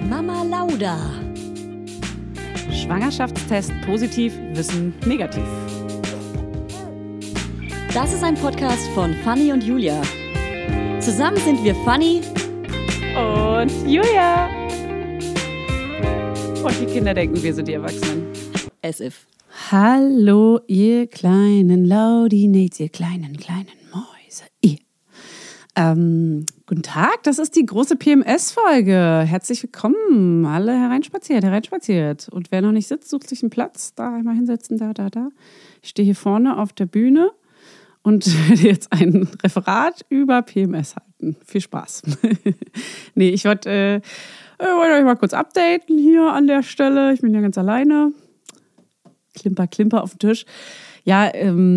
Mama Lauda. Schwangerschaftstest positiv, Wissen negativ. Das ist ein Podcast von Fanny und Julia. Zusammen sind wir Fanny und Julia. Und die Kinder denken, wir sind die Erwachsenen. As if. Hallo, ihr kleinen Laudinates, ihr kleinen Mäuse. Guten Tag, das ist die große PMS-Folge. Herzlich willkommen, alle hereinspaziert. Und wer noch nicht sitzt, sucht sich einen Platz. Da einmal hinsetzen, da. Ich stehe hier vorne auf der Bühne und werde jetzt ein Referat über PMS halten. Viel Spaß. Nee, ich wollte euch mal kurz updaten hier an der Stelle. Ich bin ja ganz alleine. Klimper auf dem Tisch. Ja,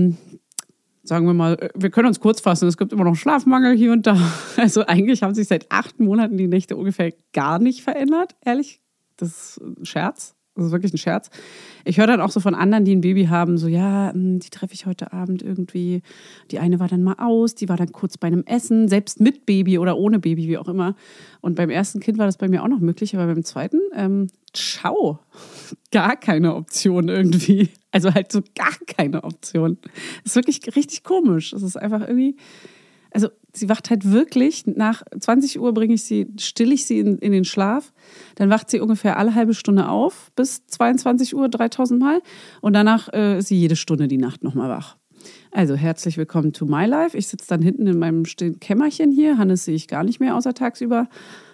sagen wir mal, wir können uns kurz fassen. Es gibt immer noch Schlafmangel hier und da. Also eigentlich haben sich seit 8 Monaten die Nächte ungefähr gar nicht verändert. Ehrlich, das ist ein Scherz. Das ist wirklich ein Scherz. Ich höre dann auch so von anderen, die ein Baby haben, so ja, die treffe ich heute Abend irgendwie. Die eine war dann mal aus, die war dann kurz bei einem Essen, selbst mit Baby oder ohne Baby, wie auch immer. Und beim ersten Kind war das bei mir auch noch möglich, aber beim zweiten, ciao, gar keine Option irgendwie. Also halt so gar keine Option. Das ist wirklich richtig komisch. Es ist einfach irgendwie, also sie wacht halt wirklich, nach 20 Uhr still ich sie in den Schlaf. Dann wacht sie ungefähr alle halbe Stunde auf, bis 22 Uhr 3000 Mal. Und danach ist sie jede Stunde die Nacht nochmal wach. Also herzlich willkommen to my life. Ich sitze dann hinten in meinem stillen Kämmerchen hier. Hannes sehe ich gar nicht mehr außer tagsüber.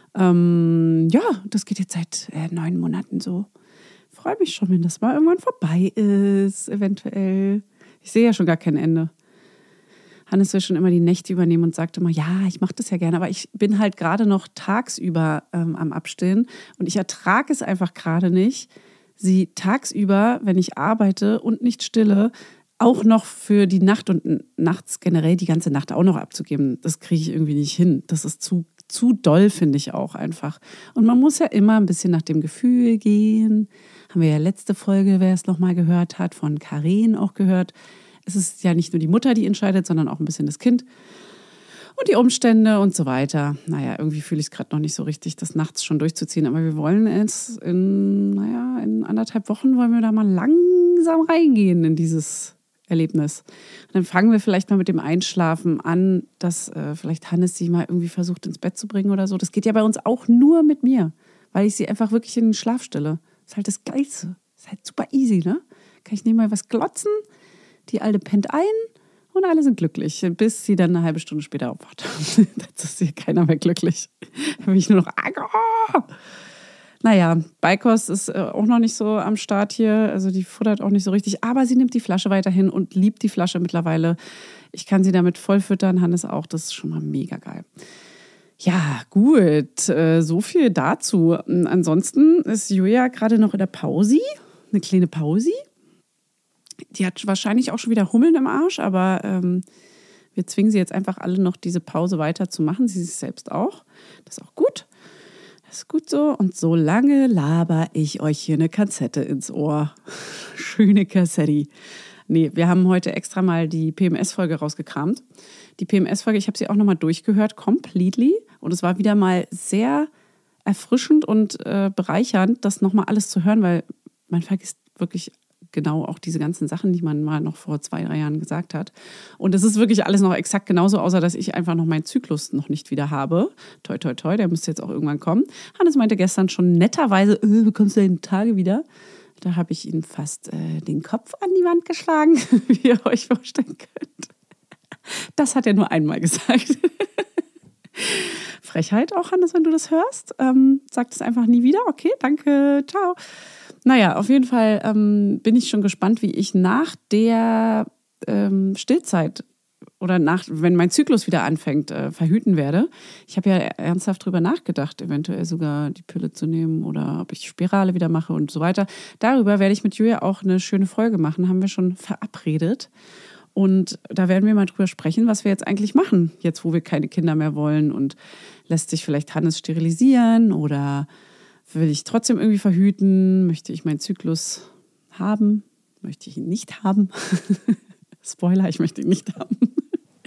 Ja, das geht jetzt seit 9 Monaten so. Ich freue mich schon, wenn das mal irgendwann vorbei ist, eventuell. Ich sehe ja schon gar kein Ende. Hannes will schon immer die Nächte übernehmen und sagt immer, ja, ich mache das ja gerne, aber ich bin halt gerade noch tagsüber am Abstillen und ich ertrage es einfach gerade nicht, sie tagsüber, wenn ich arbeite und nicht stille, auch noch für die Nacht und nachts generell die ganze Nacht auch noch abzugeben. Das kriege ich irgendwie nicht hin. Das ist zu doll, finde ich auch einfach. Und man muss ja immer ein bisschen nach dem Gefühl gehen. Haben wir ja letzte Folge, wer es nochmal gehört hat, von Karen auch gehört. Es ist ja nicht nur die Mutter, die entscheidet, sondern auch ein bisschen das Kind und die Umstände und so weiter. Naja, irgendwie fühle ich es gerade noch nicht so richtig, das nachts schon durchzuziehen. Aber wir wollen jetzt in 1,5 Wochen wollen wir da mal langsam reingehen in dieses Erlebnis. Und dann fangen wir vielleicht mal mit dem Einschlafen an, dass vielleicht Hannes sie mal irgendwie versucht ins Bett zu bringen oder so. Das geht ja bei uns auch nur mit mir, weil ich sie einfach wirklich in den Schlaf stelle. Das ist halt das Geilste. Das ist halt super easy, ne? Kann ich nebenbei was glotzen, die Alte pennt ein und alle sind glücklich, bis sie dann eine halbe Stunde später aufwacht. Jetzt ist hier keiner mehr glücklich. Da bin ich nur noch Naja, Beikost ist auch noch nicht so am Start hier. Also die futtert auch nicht so richtig. Aber sie nimmt die Flasche weiterhin und liebt die Flasche mittlerweile. Ich kann sie damit voll füttern, Hannes auch. Das ist schon mal mega geil. Ja, gut. So viel dazu. Ansonsten ist Julia gerade noch in der Pause. Eine kleine Pause. Die hat wahrscheinlich auch schon wieder Hummeln im Arsch. Aber wir zwingen sie jetzt einfach alle noch, diese Pause weiterzumachen. Sie sich selbst auch. Das ist auch gut. Das ist gut so. Und so lange laber ich euch hier eine Kassette ins Ohr. Schöne Kassette. Nee, wir haben heute extra mal die PMS-Folge rausgekramt. Die PMS-Folge, ich habe sie auch nochmal durchgehört, completely. Und es war wieder mal sehr erfrischend und bereichernd, das nochmal alles zu hören, weil man vergisst wirklich genau auch diese ganzen Sachen, die man mal noch vor 2-3 Jahren gesagt hat. Und es ist wirklich alles noch exakt genauso, außer dass ich einfach noch meinen Zyklus noch nicht wieder habe. Toi, toi, toi, der müsste jetzt auch irgendwann kommen. Hannes meinte gestern schon netterweise, bekommst du deine Tage wieder? Da habe ich ihn fast den Kopf an die Wand geschlagen, wie ihr euch vorstellen könnt. Das hat er nur einmal gesagt. Frechheit auch, Hannes, wenn du das hörst. Sag das einfach nie wieder. Okay, danke, ciao. Naja, auf jeden Fall bin ich schon gespannt, wie ich nach der Stillzeit oder wenn mein Zyklus wieder anfängt, verhüten werde. Ich habe ja ernsthaft drüber nachgedacht, eventuell sogar die Pille zu nehmen oder ob ich Spirale wieder mache und so weiter. Darüber werde ich mit Julia auch eine schöne Folge machen, haben wir schon verabredet. Und da werden wir mal drüber sprechen, was wir jetzt eigentlich machen, jetzt wo wir keine Kinder mehr wollen. Und lässt sich vielleicht Hannes sterilisieren oder will ich trotzdem irgendwie verhüten? Möchte ich meinen Zyklus haben? Möchte ich ihn nicht haben? Spoiler, ich möchte ihn nicht haben.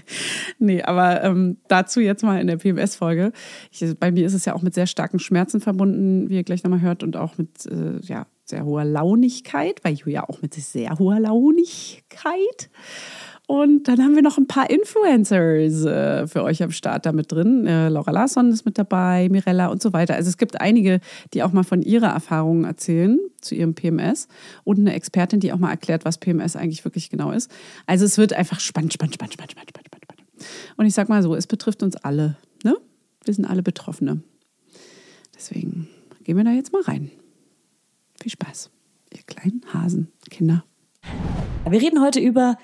Nee, aber dazu jetzt mal in der PMS-Folge. Bei mir ist es ja auch mit sehr starken Schmerzen verbunden, wie ihr gleich nochmal hört, und auch mit sehr hoher Launigkeit, bei Julia auch mit sehr hoher Launigkeit. Und dann haben wir noch ein paar Influencers für euch am Start da mit drin. Laura Larsson ist mit dabei, Mirella und so weiter. Also es gibt einige, die auch mal von ihrer Erfahrungen erzählen zu ihrem PMS und eine Expertin, die auch mal erklärt, was PMS eigentlich wirklich genau ist. Also es wird einfach spannend. Und ich sag mal so, es betrifft uns alle, ne? Wir sind alle Betroffene. Deswegen gehen wir da jetzt mal rein. Viel Spaß, ihr kleinen Hasenkinder. Wir reden heute über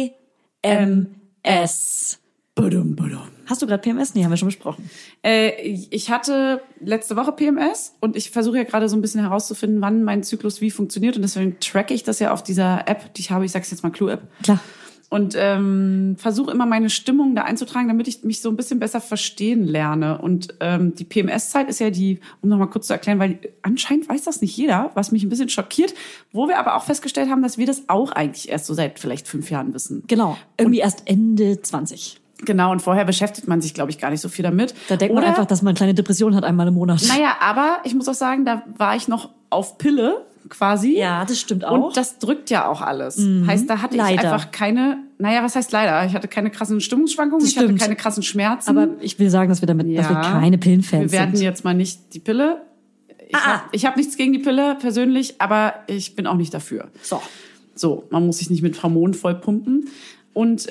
PMS. Hast du gerade PMS? Nee, haben wir schon besprochen. Ich hatte letzte Woche PMS und ich versuche ja gerade so ein bisschen herauszufinden, wann mein Zyklus wie funktioniert. Und deswegen tracke ich das ja auf dieser App, die ich habe. Ich sage es jetzt mal Clue-App. Klar. Und versuche immer meine Stimmung da einzutragen, damit ich mich so ein bisschen besser verstehen lerne. Und die PMS-Zeit ist ja die, um nochmal kurz zu erklären, weil anscheinend weiß das nicht jeder, was mich ein bisschen schockiert, wo wir aber auch festgestellt haben, dass wir das auch eigentlich erst so seit vielleicht 5 Jahren wissen. Genau, irgendwie erst Ende 20. Genau, und vorher beschäftigt man sich, glaube ich, gar nicht so viel damit. Da denkt man einfach, dass man eine kleine Depression hat einmal im Monat. Naja, aber ich muss auch sagen, da war ich noch auf Pille quasi. Ja, das stimmt auch. Und das drückt ja auch alles. Heißt, da hatte ich einfach keine, was heißt leider? Ich hatte keine krassen Stimmungsschwankungen, ich hatte keine krassen Schmerzen. Aber ich will sagen, dass wir damit, dass wir keine Pillenfans sind. Wir werden jetzt mal nicht die Pille. Ich hab nichts gegen die Pille persönlich, aber ich bin auch nicht dafür. So, man muss sich nicht mit Hormonen vollpumpen. Und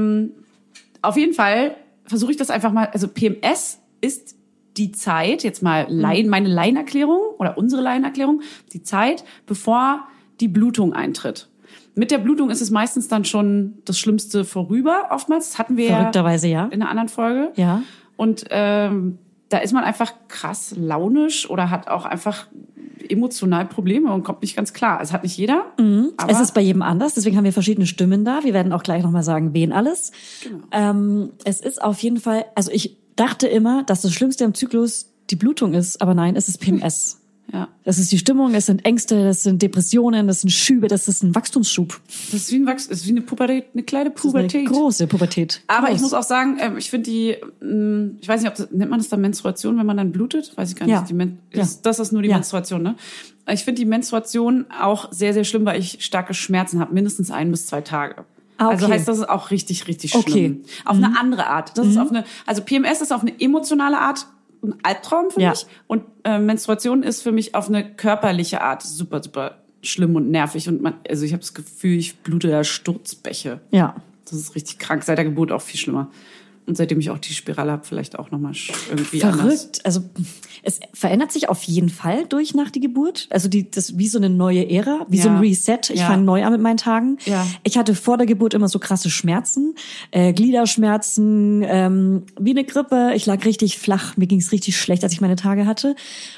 auf jeden Fall versuche ich das einfach mal, also PMS ist die Zeit, jetzt mal meine Laienerklärung oder unsere Laienerklärung, die Zeit, bevor die Blutung eintritt. Mit der Blutung ist es meistens dann schon das Schlimmste vorüber, oftmals. Das hatten wir verrückterweise ja in einer anderen Folge. Ja. Und da ist man einfach krass launisch oder hat auch einfach emotional Probleme und kommt nicht ganz klar. Es hat nicht jeder. Aber es ist bei jedem anders, deswegen haben wir verschiedene Stimmen da. Wir werden auch gleich nochmal sagen, wen alles. Genau. Es ist auf jeden Fall, also ich dachte immer, dass das Schlimmste im Zyklus die Blutung ist, aber nein, es ist PMS. Ja. Das ist die Stimmung, es sind Ängste, das sind Depressionen, das sind Schübe, das ist ein Wachstumsschub. Das ist wie eine Pubertät, eine kleine Pubertät. Das ist eine große Pubertät. Aber ich muss auch sagen, ich finde ich weiß nicht, nennt man das dann Menstruation, wenn man dann blutet? Weiß ich gar nicht. Ja. Das ist nur die Menstruation, ne? Ich finde die Menstruation auch sehr, sehr schlimm, weil ich starke Schmerzen habe, mindestens 1 bis 2 Tage. Okay. Also heißt, das ist auch richtig, richtig schlimm. Auf eine andere Art. Das ist also PMS ist auf eine emotionale Art ein Albtraum für mich. Und Menstruation ist für mich auf eine körperliche Art super, super schlimm und nervig. Und also ich habe das Gefühl, ich blute da Sturzbäche. Ja. Das ist richtig krank. Seit der Geburt auch viel schlimmer. Und seitdem ich auch die Spirale habe, vielleicht auch nochmal irgendwie verrückt. Anders. Also es verändert sich auf jeden Fall nach die Geburt. Also das wie so eine neue Ära, wie so ein Reset. Ich fange neu an mit meinen Tagen. Ja. Ich hatte vor der Geburt immer so krasse Schmerzen, Gliederschmerzen, wie eine Grippe. Ich lag richtig flach, mir ging's richtig schlecht, als ich meine Tage hatte.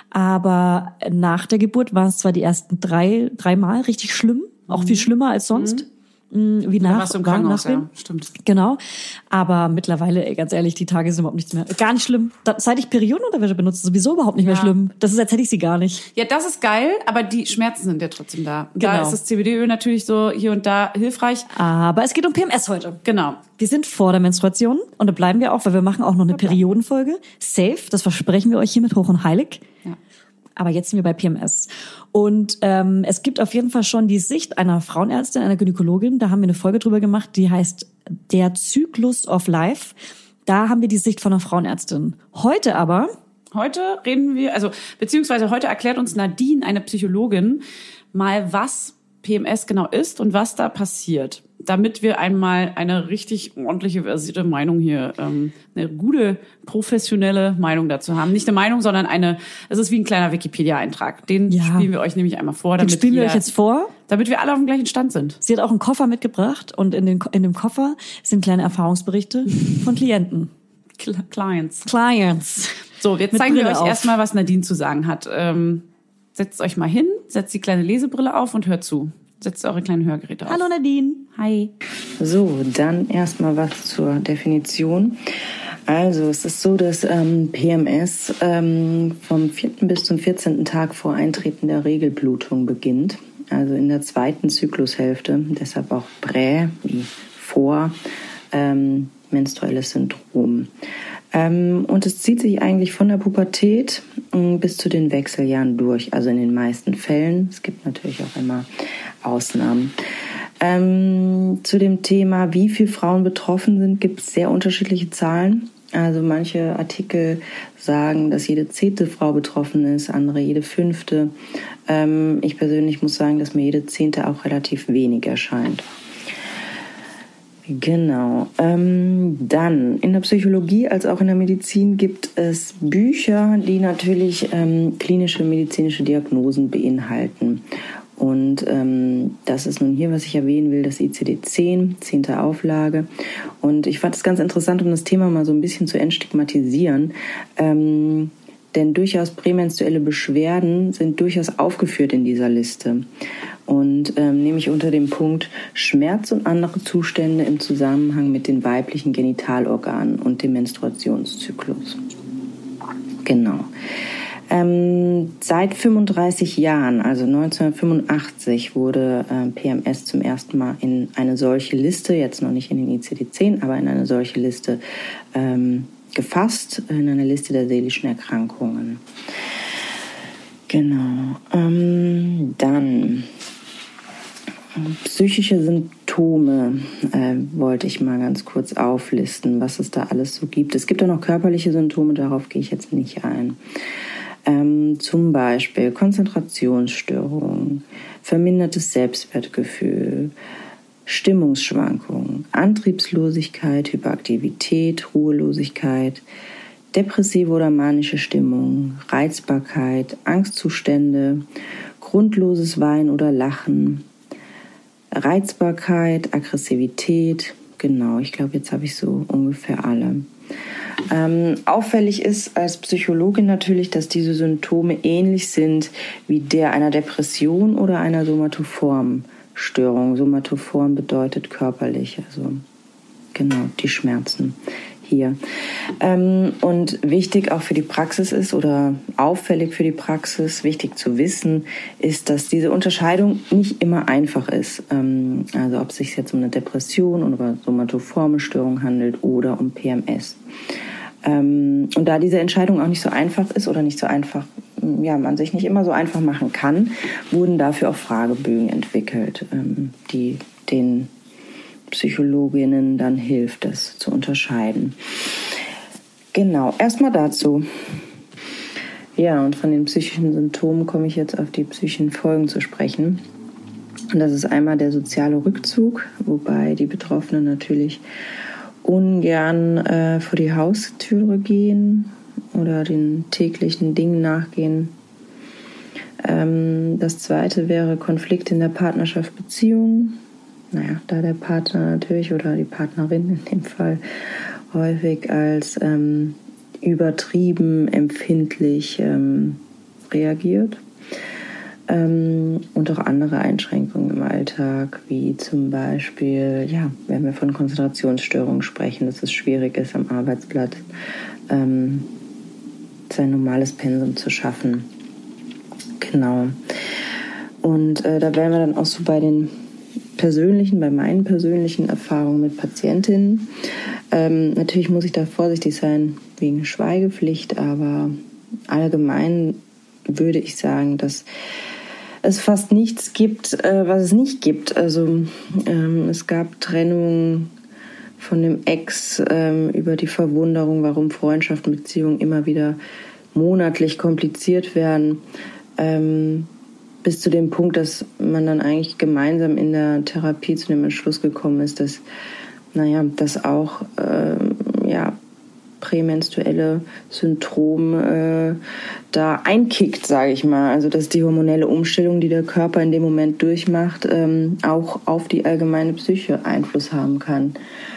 Aber nach der Geburt waren es zwar die ersten 3 Mal richtig schlimm, auch viel schlimmer als sonst. Wie nach, warst du im Krankenhaus, ja, stimmt. Genau. Aber mittlerweile, ganz ehrlich, die Tage sind überhaupt nichts mehr. Gar nicht schlimm. Seit ich Periodenunterwäsche benutze, sowieso überhaupt nicht mehr schlimm. Das ist, als hätte ich sie gar nicht. Ja, das ist geil, aber die Schmerzen sind ja trotzdem da. Genau. Da ist das CBD-Öl natürlich so hier und da hilfreich. Aber es geht um PMS heute. Genau. Wir sind vor der Menstruation und da bleiben wir auch, weil wir machen auch noch eine Periodenfolge. Safe, das versprechen wir euch hiermit hoch und heilig. Ja. Aber jetzt sind wir bei PMS. Und es gibt auf jeden Fall schon die Sicht einer Frauenärztin, einer Gynäkologin. Da haben wir eine Folge drüber gemacht, die heißt Der Zyklus of Life. Da haben wir die Sicht von einer Frauenärztin. Heute reden wir, beziehungsweise heute erklärt uns Nadine, eine Psychologin, mal, was PMS genau ist und was da passiert. Damit wir einmal eine richtig ordentliche, versierte Meinung hier, eine gute, professionelle Meinung dazu haben. Nicht eine Meinung, sondern es ist wie ein kleiner Wikipedia-Eintrag. Den spielen wir euch nämlich einmal vor. Den spielen wir euch jetzt vor. Damit wir alle auf dem gleichen Stand sind. Sie hat auch einen Koffer mitgebracht und in dem Koffer sind kleine Erfahrungsberichte von Klienten. Clients. So, jetzt Mit zeigen wir Brille euch erstmal, was Nadine zu sagen hat. Setzt euch mal hin, setzt die kleine Lesebrille auf und hört zu. Setzt eure kleinen Hörgeräte auf. Hallo Nadine. Hi. So, dann erstmal was zur Definition. Also es ist so, dass PMS vom 4. bis zum 14. Tag vor Eintreten der Regelblutung beginnt. Also in der 2. Zyklushälfte, deshalb auch prä, wie vor. menstruelles Syndrom. Und es zieht sich eigentlich von der Pubertät bis zu den Wechseljahren durch, also in den meisten Fällen. Es gibt natürlich auch immer Ausnahmen. Zu dem Thema, wie viele Frauen betroffen sind, gibt es sehr unterschiedliche Zahlen. Also manche Artikel sagen, dass jede 10. Frau betroffen ist, andere jede 5. Ich persönlich muss sagen, dass mir jede 10. auch relativ wenig erscheint. Genau. Dann in der Psychologie als auch in der Medizin gibt es Bücher, die natürlich klinische medizinische Diagnosen beinhalten. Und das ist nun hier, was ich erwähnen will, das ICD-10, 10. Auflage. Und ich fand es ganz interessant, um das Thema mal so ein bisschen zu entstigmatisieren. Denn durchaus prämenstruelle Beschwerden sind durchaus aufgeführt in dieser Liste. Und nämlich unter dem Punkt Schmerz und andere Zustände im Zusammenhang mit den weiblichen Genitalorganen und dem Menstruationszyklus. Genau. Seit 35 Jahren, also 1985, wurde PMS zum ersten Mal in eine solche Liste, jetzt noch nicht in den ICD-10, aber in eine solche Liste gefasst, in eine Liste der seelischen Erkrankungen. Genau. Dann psychische Symptome wollte ich mal ganz kurz auflisten, was es da alles so gibt. Es gibt auch noch körperliche Symptome, darauf gehe ich jetzt nicht ein. Zum Beispiel Konzentrationsstörungen, vermindertes Selbstwertgefühl, Stimmungsschwankungen, Antriebslosigkeit, Hyperaktivität, Ruhelosigkeit, depressive oder manische Stimmung, Reizbarkeit, Angstzustände, grundloses Weinen oder Lachen, Reizbarkeit, Aggressivität. Genau, ich glaube, jetzt habe ich so ungefähr alle. Auffällig ist als Psychologin natürlich, dass diese Symptome ähnlich sind wie der einer Depression oder einer somatoformen Störung. Somatoform bedeutet körperlich, also genau, die Schmerzen hier. Und wichtig auch für die Praxis ist oder auffällig für die Praxis, wichtig zu wissen, ist, dass diese Unterscheidung nicht immer einfach ist. Also ob es sich jetzt um eine Depression oder somatoforme Störung handelt oder um PMS. Und da diese Entscheidung auch nicht so einfach ist oder nicht so einfach, ja, man sich nicht immer so einfach machen kann, wurden dafür auch Fragebögen entwickelt, die den Psychologinnen dann hilft, das zu unterscheiden. Genau, erstmal dazu. Ja, und von den psychischen Symptomen komme ich jetzt auf die psychischen Folgen zu sprechen. Und das ist einmal der soziale Rückzug, wobei die Betroffenen natürlich ungern vor die Haustüre gehen oder den täglichen Dingen nachgehen. Das zweite wäre Konflikt in der Partnerschaft, Beziehung. Naja, da der Partner natürlich oder die Partnerin in dem Fall häufig als übertrieben empfindlich reagiert. Und auch andere Einschränkungen im Alltag, wie zum Beispiel, ja, wenn wir von Konzentrationsstörungen sprechen, dass es schwierig ist, am Arbeitsplatz sein normales Pensum zu schaffen. Genau. Und da wären wir dann auch so bei meinen persönlichen Erfahrungen mit Patientinnen. Natürlich muss ich da vorsichtig sein wegen Schweigepflicht, aber allgemein würde ich sagen, dass es fast nichts gibt, was es nicht gibt. Also es gab Trennungen von dem Ex über die Verwunderung, warum Freundschaften, Beziehungen immer wieder monatlich kompliziert werden, bis zu dem Punkt, dass man dann eigentlich gemeinsam in der Therapie zu dem Entschluss gekommen ist, dass auch prämenstruelle Syndrom da einkickt, sage ich mal. Also dass die hormonelle Umstellung, die der Körper in dem Moment durchmacht, auch auf die allgemeine Psyche Einfluss haben kann.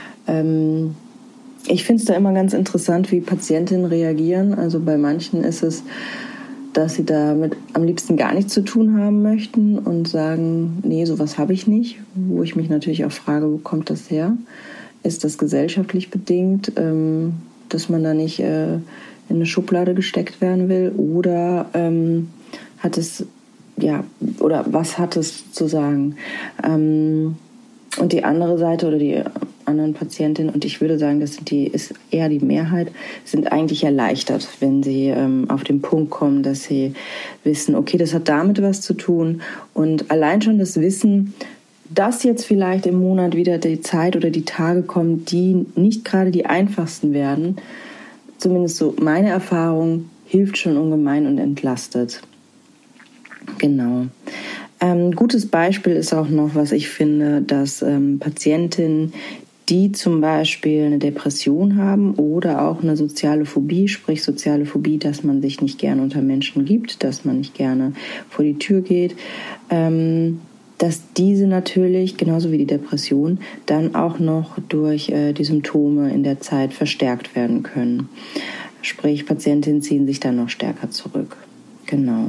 Ich finde es da immer ganz interessant, wie Patientinnen reagieren. Also bei manchen ist es, dass sie damit am liebsten gar nichts zu tun haben möchten und sagen, nee, sowas habe ich nicht. Wo ich mich natürlich auch frage, wo kommt das her? Ist das gesellschaftlich bedingt, dass man da nicht in eine Schublade gesteckt werden will? Oder was hat es zu sagen? Und die andere Seite oder die anderen Patientinnen, und ich würde sagen, ist eher die Mehrheit, sind eigentlich erleichtert, wenn sie auf den Punkt kommen, dass sie wissen, okay, das hat damit was zu tun. Und allein schon das Wissen, dass jetzt vielleicht im Monat wieder die Zeit oder die Tage kommen, die nicht gerade die einfachsten werden, zumindest so meine Erfahrung, hilft schon ungemein und entlastet. Genau. Gutes Beispiel ist auch noch, was ich finde, dass Patientinnen, die zum Beispiel eine Depression haben oder auch eine soziale Phobie, sprich soziale Phobie, dass man sich nicht gerne unter Menschen gibt, dass man nicht gerne vor die Tür geht, dass diese natürlich, genauso wie die Depression, dann auch noch durch die Symptome in der Zeit verstärkt werden können. Sprich, Patientinnen ziehen sich dann noch stärker zurück. Genau.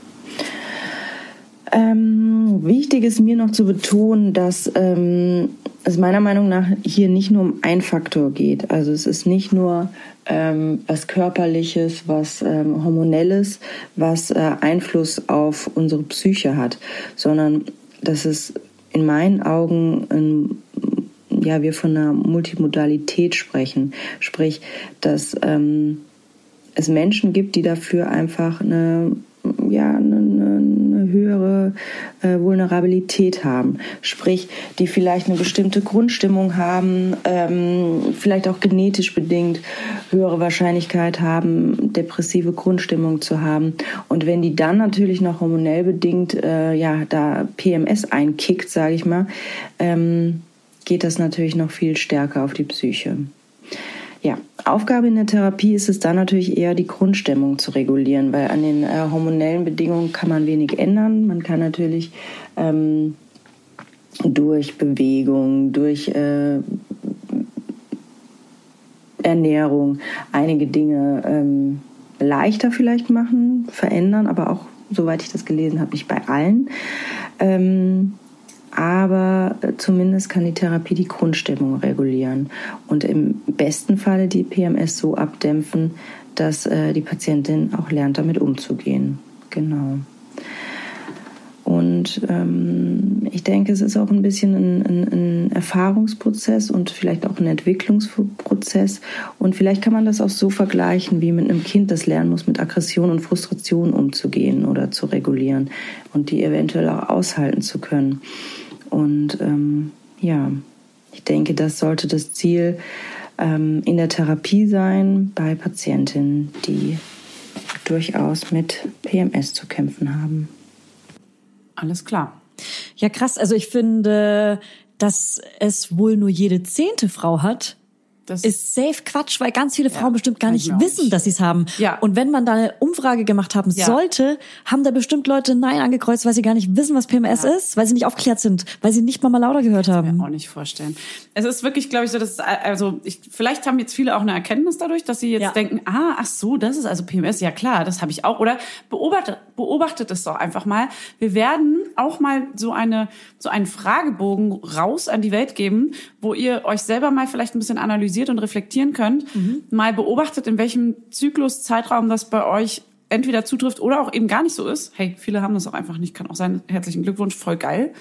Wichtig ist mir noch zu betonen, dass es meiner Meinung nach hier nicht nur um einen Faktor geht. Also es ist nicht nur was Körperliches, was Hormonelles, was Einfluss auf unsere Psyche hat, sondern dass es in meinen Augen wir von einer Multimodalität sprechen. Sprich, dass es Menschen gibt, die dafür einfach eine höhere Vulnerabilität haben. Sprich, die vielleicht eine bestimmte Grundstimmung haben, vielleicht auch genetisch bedingt höhere Wahrscheinlichkeit haben, depressive Grundstimmung zu haben. Und wenn die dann natürlich noch hormonell bedingt da PMS einkickt, sage ich mal, geht das natürlich noch viel stärker auf die Psyche. Ja, Aufgabe in der Therapie ist es dann natürlich eher, die Grundstimmung zu regulieren, weil an den hormonellen Bedingungen kann man wenig ändern. Man kann natürlich durch Bewegung, durch Ernährung einige Dinge leichter vielleicht machen, verändern, aber auch, soweit ich das gelesen habe, nicht bei allen. Aber zumindest kann die Therapie die Grundstimmung regulieren und im besten Falle die PMS so abdämpfen, dass die Patientin auch lernt, damit umzugehen. Genau. Und ich denke, es ist auch ein bisschen ein Erfahrungsprozess und vielleicht auch ein Entwicklungsprozess. Und vielleicht kann man das auch so vergleichen, wie mit einem Kind, das lernen muss, mit Aggression und Frustration umzugehen oder zu regulieren und die eventuell auch aushalten zu können. Und ich denke, das sollte das Ziel in der Therapie sein bei Patientinnen, die durchaus mit PMS zu kämpfen haben. Alles klar. Ja, krass. Also ich finde, dass es wohl nur jede 10. Frau hat, das ist safe Quatsch, weil ganz viele Frauen bestimmt gar nicht wissen, dass sie es haben. Ja. Und wenn man da eine Umfrage gemacht haben sollte, haben da bestimmt Leute Nein angekreuzt, weil sie gar nicht wissen, was PMS ist, weil sie nicht aufgeklärt sind, weil sie nicht Mama Lauda gehört haben. Ich kann mir auch nicht vorstellen. Es ist wirklich, glaube ich, so, dass vielleicht haben jetzt viele auch eine Erkenntnis dadurch, dass sie jetzt denken, ach so, das ist also PMS. Ja klar, das habe ich auch. Oder beobachtet es doch einfach mal. Wir werden auch mal so einen Fragebogen raus an die Welt geben, wo ihr euch selber mal vielleicht ein bisschen analysiert und reflektieren könnt, mal beobachtet, in welchem Zyklus-Zeitraum das bei euch entweder zutrifft oder auch eben gar nicht so ist. Hey, viele haben das auch einfach nicht, kann auch sein. Herzlichen Glückwunsch, voll geil.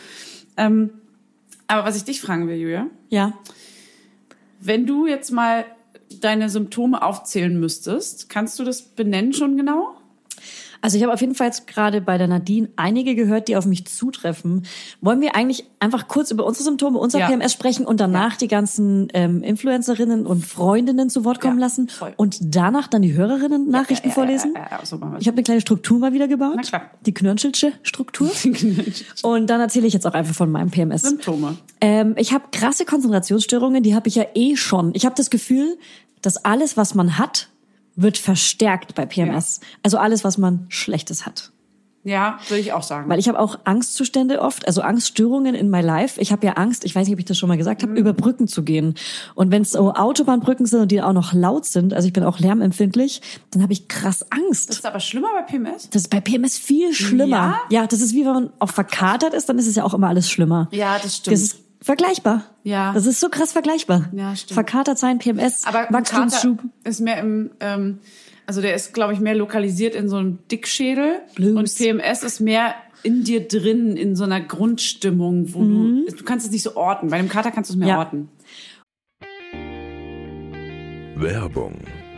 Aber was ich dich fragen will, Julia. Ja. Wenn du jetzt mal deine Symptome aufzählen müsstest, kannst du das benennen schon genau? Also ich habe auf jeden Fall jetzt gerade bei der Nadine einige gehört, die auf mich zutreffen. Wollen wir eigentlich einfach kurz über unsere Symptome, unser PMS sprechen und danach die ganzen Influencerinnen und Freundinnen zu Wort kommen lassen und danach dann die Hörerinnen Nachrichten vorlesen? So machen wir es. Ich habe eine kleine Struktur mal wieder gebaut. Na klar. Die Knirnschelsche Struktur. Und dann erzähle ich jetzt auch einfach von meinem PMS. Symptome. Ich habe krasse Konzentrationsstörungen, die habe ich ja schon. Ich habe das Gefühl, dass alles, was man hat, wird verstärkt bei PMS. Ja. Also alles, was man Schlechtes hat. Ja, würde ich auch sagen. Weil ich habe auch Angstzustände oft, also Angststörungen in my life. Ich habe ja Angst, ich weiß nicht, ob ich das schon mal gesagt habe, über Brücken zu gehen. Und wenn es so Autobahnbrücken sind und die auch noch laut sind, also ich bin auch lärmempfindlich, dann habe ich krass Angst. Das ist aber schlimmer bei PMS? Das ist bei PMS viel schlimmer. Ja, das ist wie wenn man auch verkatert ist, dann ist es ja auch immer alles schlimmer. Ja, das stimmt. Das ist vergleichbar. Ja. Das ist so krass vergleichbar. Ja, stimmt. Verkatert sein, PMS, aber Wachstumsschub. Ist mehr also der ist, glaube ich, mehr lokalisiert in so einem Dickschädel. Blues. Und PMS ist mehr in dir drin, in so einer Grundstimmung, wo du kannst es nicht so orten. Bei einem Kater kannst du es mehr orten. Werbung.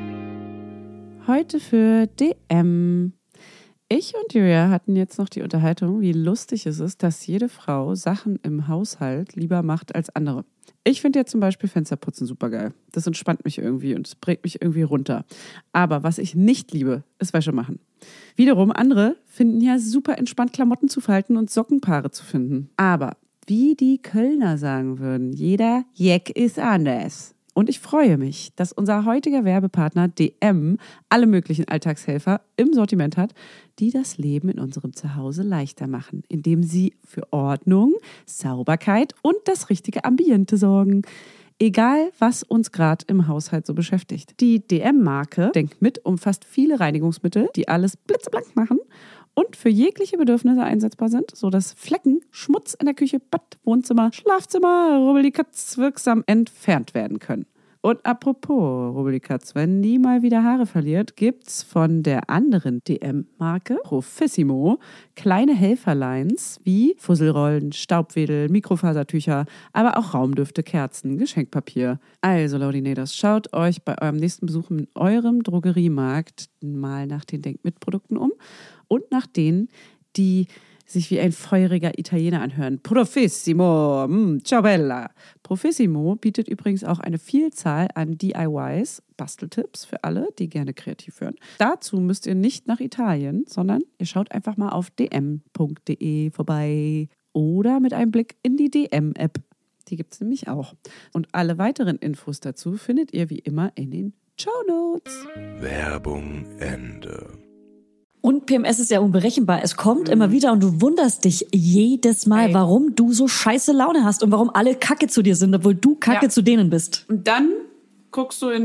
Heute für DM. Ich und Julia hatten jetzt noch die Unterhaltung, wie lustig es ist, dass jede Frau Sachen im Haushalt lieber macht als andere. Ich finde ja zum Beispiel Fensterputzen super geil. Das entspannt mich irgendwie und es bringt mich irgendwie runter. Aber was ich nicht liebe, ist Wäsche machen. Wiederum andere finden ja super entspannt, Klamotten zu falten und Sockenpaare zu finden. Aber wie die Kölner sagen würden, jeder Jeck ist anders. Und ich freue mich, dass unser heutiger Werbepartner DM alle möglichen Alltagshelfer im Sortiment hat, die das Leben in unserem Zuhause leichter machen, indem sie für Ordnung, Sauberkeit und das richtige Ambiente sorgen. Egal, was uns gerade im Haushalt so beschäftigt. Die DM-Marke denkt mit, umfasst viele Reinigungsmittel, die alles blitzeblank machen und für jegliche Bedürfnisse einsetzbar sind, sodass Flecken, Schmutz in der Küche, Bad, Wohnzimmer, Schlafzimmer, Rubbellikatz wirksam entfernt werden können. Und apropos Rubbellikatz, wenn die mal wieder Haare verliert, gibt's von der anderen DM-Marke Profissimo kleine Helferlines wie Fusselrollen, Staubwedel, Mikrofasertücher, aber auch Raumdüfte, Kerzen, Geschenkpapier. Also Laudinators, schaut euch bei eurem nächsten Besuch in eurem Drogeriemarkt mal nach den Denkmitprodukten um und nach denen, die sich wie ein feuriger Italiener anhören. Profissimo, ciao bella. Profissimo bietet übrigens auch eine Vielzahl an DIYs, Basteltipps für alle, die gerne kreativ hören. Dazu müsst ihr nicht nach Italien, sondern ihr schaut einfach mal auf dm.de vorbei oder mit einem Blick in die DM-App. Die gibt es nämlich auch. Und alle weiteren Infos dazu findet ihr wie immer in den Shownotes. Werbung Ende. Und PMS ist ja unberechenbar. Es kommt immer wieder und du wunderst dich jedes Mal, warum du so scheiße Laune hast und warum alle Kacke zu dir sind, obwohl du Kacke zu denen bist. Und dann guckst du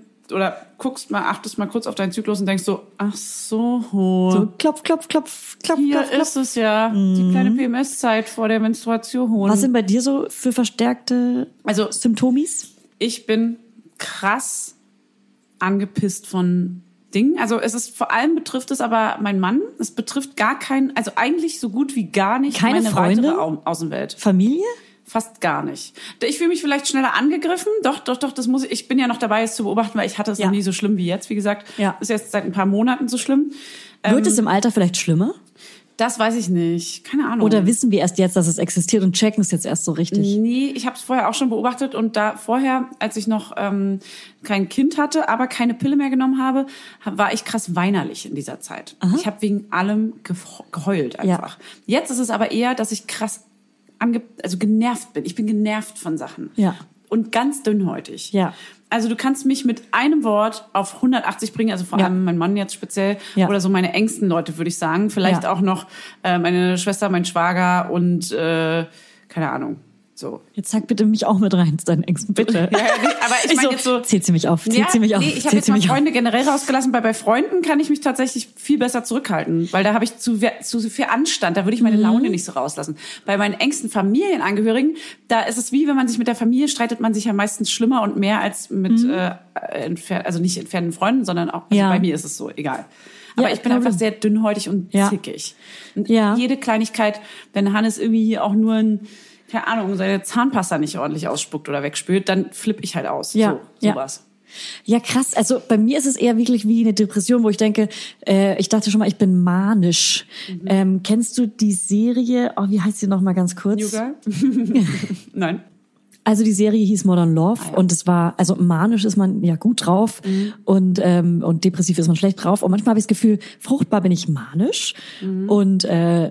achtest mal kurz auf deinen Zyklus und denkst so, ach so. So klopf, klopf, klopf, klopf, Hier klopf, klopf. ist es ja, die kleine PMS-Zeit vor der Menstruation. Was sind bei dir so für verstärkte Symptomis? Ich bin krass angepisst von Dingen. Also vor allem betrifft es aber meinen Mann. Es betrifft gar keinen, also eigentlich so gut wie gar nicht keine meine Freunde? weitere Außenwelt. Familie? Fast gar nicht. Ich fühle mich vielleicht schneller angegriffen. Doch, das muss ich bin ja noch dabei, es zu beobachten, weil ich hatte es noch nie so schlimm wie jetzt. Wie gesagt, ist jetzt seit ein paar Monaten so schlimm. Wird es im Alter vielleicht schlimmer? Das weiß ich nicht. Keine Ahnung. Oder wissen wir erst jetzt, dass es existiert und checken es jetzt erst so richtig? Nee, ich habe es vorher auch schon beobachtet und da vorher, als ich noch kein Kind hatte, aber keine Pille mehr genommen habe, war ich krass weinerlich in dieser Zeit. Aha. Ich habe wegen allem geheult einfach. Ja. Jetzt ist es aber eher, dass ich krass genervt bin. Ich bin genervt von Sachen. Ja. Und ganz dünnhäutig. Ja. Also du kannst mich mit einem Wort auf 180 bringen, also vor allem mein Mann jetzt speziell oder so meine engsten Leute, würde ich sagen. Vielleicht auch noch meine Schwester, mein Schwager und keine Ahnung. So. Jetzt sag bitte mich auch mit rein, deinen Engsten, bitte. Ja, aber ich meine jetzt so... Zählt sie mich auf, Nee, ich habe jetzt mal Freunde generell rausgelassen, weil bei Freunden kann ich mich tatsächlich viel besser zurückhalten, weil da habe ich zu viel Anstand, da würde ich meine Laune nicht so rauslassen. Bei meinen engsten Familienangehörigen, da ist es wie, wenn man sich mit der Familie streitet, man sich ja meistens schlimmer und mehr als mit, also nicht entfernten Freunden, sondern auch, bei mir ist es so, egal. Aber ich bin einfach sehr dünnhäutig und zickig. Und jede Kleinigkeit, wenn Hannes irgendwie hier auch nur keine Ahnung, seine Zahnpasta nicht ordentlich ausspuckt oder wegspült, dann flippe ich halt aus. Sowas. Ja, krass. Also bei mir ist es eher wirklich wie eine Depression, wo ich denke, ich dachte schon mal, ich bin manisch. Kennst du die Serie, wie heißt sie noch mal ganz kurz? New Girl? Nein. Also die Serie hieß Modern Love und es war, also manisch ist man ja gut drauf und depressiv ist man schlecht drauf. Und manchmal habe ich das Gefühl, fruchtbar bin ich manisch und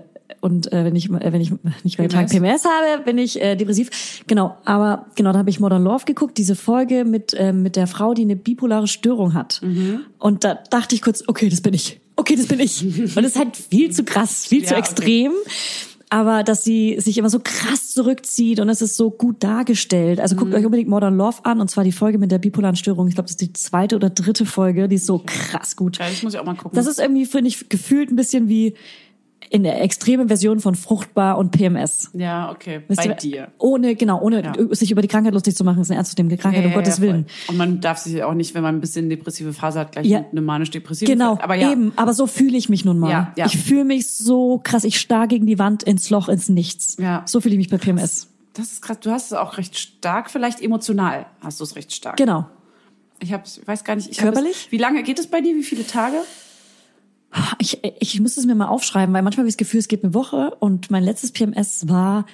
wenn ich nicht mehr Tag PMS habe, bin ich depressiv. Genau, aber da habe ich Modern Love geguckt, diese Folge mit der Frau, die eine bipolare Störung hat. Und da dachte ich kurz, okay, das bin ich. Und das ist halt viel zu krass, viel zu extrem. Aber dass sie sich immer so krass zurückzieht und es ist so gut dargestellt. Also guckt euch unbedingt Modern Love an und zwar die Folge mit der bipolaren Störung. Ich glaube, das ist die 2. oder 3. Folge, die ist so krass gut. Ja, das muss ich auch mal gucken. Das ist irgendwie, finde ich, gefühlt ein bisschen wie in der extremen Version von fruchtbar und PMS. Ja, okay. Weißt bei du, dir. Ohne sich über die Krankheit lustig zu machen, ist eine ernstzunehmende Krankheit, um Gottes Willen. Und man darf sich auch nicht, wenn man ein bisschen depressive Phase hat, gleich eine manisch-depressive. Genau, aber eben. Aber so fühle ich mich nun mal. Ja. Ich fühle mich so krass, ich starr gegen die Wand, ins Loch, ins Nichts. Ja. So fühle ich mich bei PMS. Das ist krass. Du hast es auch recht stark, vielleicht emotional hast du es recht stark. Genau. Ich weiß gar nicht. Körperlich? Wie lange geht es bei dir? Wie viele Tage? Ich muss es mir mal aufschreiben, weil manchmal habe ich das Gefühl, es geht eine Woche und mein letztes PMS war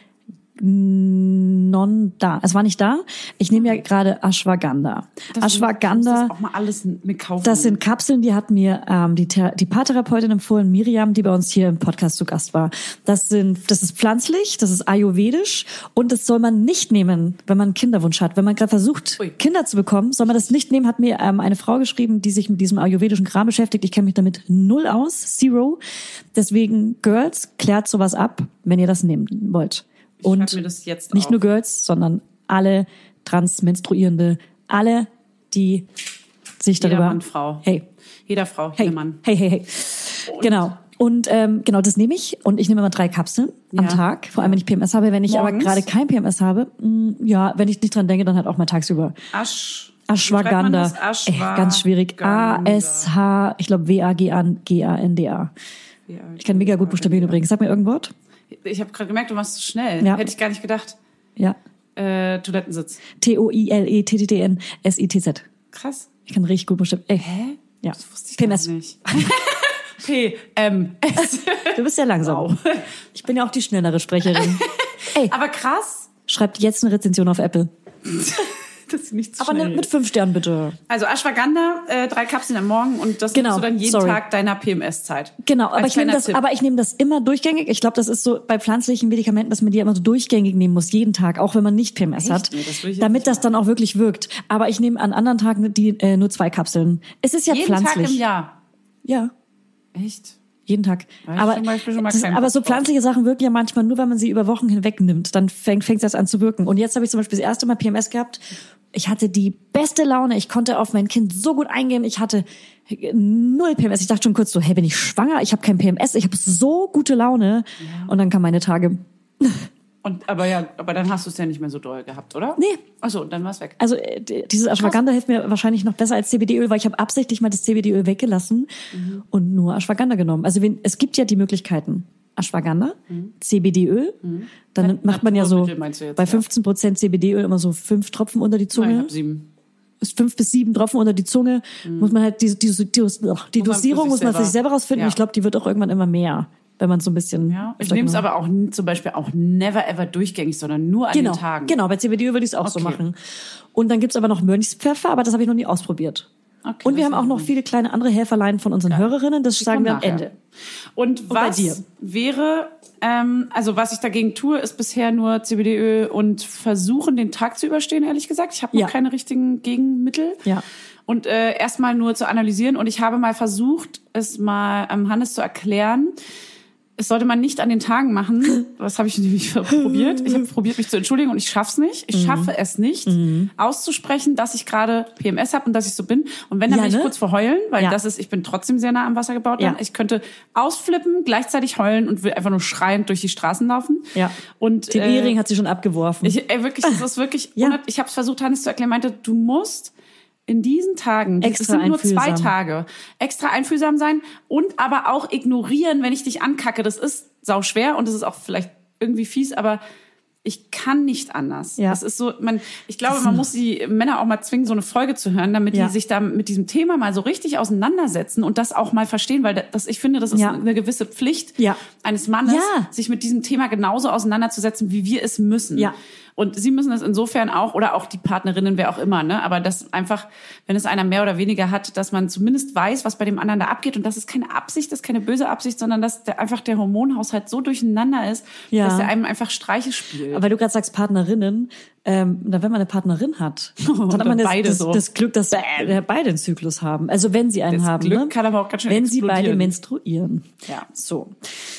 da. Es war nicht da. Ich nehme ja gerade Ashwagandha. Ashwagandha. Das auch mal alles mit kaufen. Das sind Kapseln, die hat mir die Paartherapeutin empfohlen, Miriam, die bei uns hier im Podcast zu Gast war. Das ist pflanzlich, das ist ayurvedisch und das soll man nicht nehmen, wenn man einen Kinderwunsch hat. Wenn man gerade versucht, Kinder zu bekommen, soll man das nicht nehmen, hat mir eine Frau geschrieben, die sich mit diesem ayurvedischen Kram beschäftigt. Ich kenne mich damit null aus, zero. Deswegen, Girls, klärt sowas ab, wenn ihr das nehmen wollt. Und mir das jetzt nicht auf. nur Girls, sondern alle Transmenstruierende, alle, die sich Jeder darüber... Mann, Frau. Hey. Jeder Frau, Hey. jeder Mann. Hey. Genau. Und genau, das nehme ich. Und ich nehme immer 3 Kapseln am Tag. Vor allem, wenn ich PMS habe. Wenn ich Morgens? aber gerade kein PMS habe, wenn ich nicht dran denke, dann halt auch mal tagsüber. Ashwagandha. Ganz schwierig. A-S-H, ich glaube W-A-G-A-N-D-A. Ich kann mega gut buchstabieren übrigens. Sag mir irgendein Wort. Ich habe gerade gemerkt, du machst so schnell. Ja. Hätte ich gar nicht gedacht. Ja. Toilettensitz. T-O-I-L-E-T-T-T-N-S-I-T-Z. Krass. Ich kann richtig gut buchstabieren. Hä? Ja. Das wusste ich PMS. gar nicht. P-M-S. Du bist ja langsam. Wow. Ich bin ja auch die schnellere Sprecherin. Ey, Aber krass. schreibt jetzt eine Rezension auf Apple. Das ist nicht so Aber schnell. mit 5 Sternen bitte. Also Ashwagandha, 3 Kapseln am Morgen und das Genau, nimmst du dann jeden sorry. Tag deiner PMS-Zeit. Genau, aber Als ich nehme kleiner Tipp. ich nehme das immer durchgängig. Ich glaube, das ist so bei pflanzlichen Medikamenten, dass man die immer so durchgängig nehmen muss, jeden Tag, auch wenn man nicht PMS hat, Nee, das will ich jetzt damit nicht das dann auch wirklich wirkt. Aber ich nehme an anderen Tagen nur 2 Kapseln. Es ist ja jeden pflanzlich. Tag im Jahr. Ja, Echt? jeden Tag. Da hab ich Aber, zum Beispiel schon mal das, keinen aber Bock so drauf. pflanzliche Sachen wirken ja manchmal nur, wenn man sie über Wochen hinweg nimmt. Dann fängt das an zu wirken. Und jetzt habe ich zum Beispiel das erste Mal PMS gehabt. Ich hatte die beste Laune. Ich konnte auf mein Kind so gut eingehen. Ich hatte 0 PMS. Ich dachte schon kurz so, hey, bin ich schwanger? Ich habe kein PMS. Ich habe so gute Laune. Ja. Und dann kamen meine Tage. Aber dann hast du es ja nicht mehr so doll gehabt, oder? Nee. Achso, dann war's weg. Also dieses Ashwagandha hilft mir wahrscheinlich noch besser als CBD-Öl, weil ich habe absichtlich mal das CBD-Öl weggelassen und nur Ashwagandha genommen. Also es gibt ja die Möglichkeiten. Ashwagandha, CBD-Öl, dann macht man ja so meinst du jetzt, bei 15% CBD-Öl immer so 5 Tropfen unter die Zunge. Nein, ich hab 7. 5 bis 7 Tropfen unter die Zunge. Muss man halt die Dosierung muss man für sich selber rausfinden. Ja. Ich glaube, die wird auch irgendwann immer mehr, wenn man so ein bisschen... Ja, ich nehme es aber auch zum Beispiel auch never ever durchgängig, sondern nur an den Tagen. Genau, bei CBD würde ich es auch so machen. Und dann gibt's aber noch Mönchspfeffer, aber das habe ich noch nie ausprobiert. Okay, und wir haben auch noch viele kleine andere Helferlein von unseren Hörerinnen, das sagen wir am Ende. Und bei was dir? wäre, also was ich dagegen tue, ist bisher nur CBD-Öl und versuchen, den Tag zu überstehen, ehrlich gesagt. Ich habe noch keine richtigen Gegenmittel. Ja. Und erstmal nur zu analysieren. Und ich habe mal versucht, es mal Hannes zu erklären. Es sollte man nicht an den Tagen machen. Das habe ich nämlich probiert. Ich habe probiert, mich zu entschuldigen und ich schaff's nicht. Ich schaffe es nicht, auszusprechen, dass ich gerade PMS habe und dass ich so bin. Und wenn, dann bin ich kurz vor heulen, weil ich bin trotzdem sehr nah am Wasser gebaut. Ja. Ich könnte ausflippen, gleichzeitig heulen und will einfach nur schreiend durch die Straßen laufen. Ja. Und Den Ehering hat sie schon abgeworfen. Wirklich, das ist wirklich, ich habe es versucht, Hannes zu erklären, meinte, du musst in diesen Tagen, es sind nur 2 Tage, extra einfühlsam sein und aber auch ignorieren, wenn ich dich ankacke. Das ist sau schwer und das ist auch vielleicht irgendwie fies, aber ich kann nicht anders. Ja. Das ist so, ich glaube, man muss die Männer auch mal zwingen, so eine Folge zu hören, damit die sich da mit diesem Thema mal so richtig auseinandersetzen und das auch mal verstehen, weil ich finde, das ist eine gewisse Pflicht eines Mannes, sich mit diesem Thema genauso auseinanderzusetzen, wie wir es müssen. Ja. Und sie müssen es insofern auch, oder auch die Partnerinnen, wer auch immer, ne? Aber das einfach, wenn es einer mehr oder weniger hat, dass man zumindest weiß, was bei dem anderen da abgeht. Und das ist keine Absicht, das ist keine böse Absicht, sondern dass einfach der Hormonhaushalt so durcheinander ist, dass er einem einfach Streiche spielt. Aber weil du gerade sagst Partnerinnen, wenn man eine Partnerin hat, dann hat man das Glück, dass beide einen Zyklus haben. Also wenn sie einen haben. Glück kann aber auch ganz schön wenn sie explodieren. beide menstruieren. Ja. So.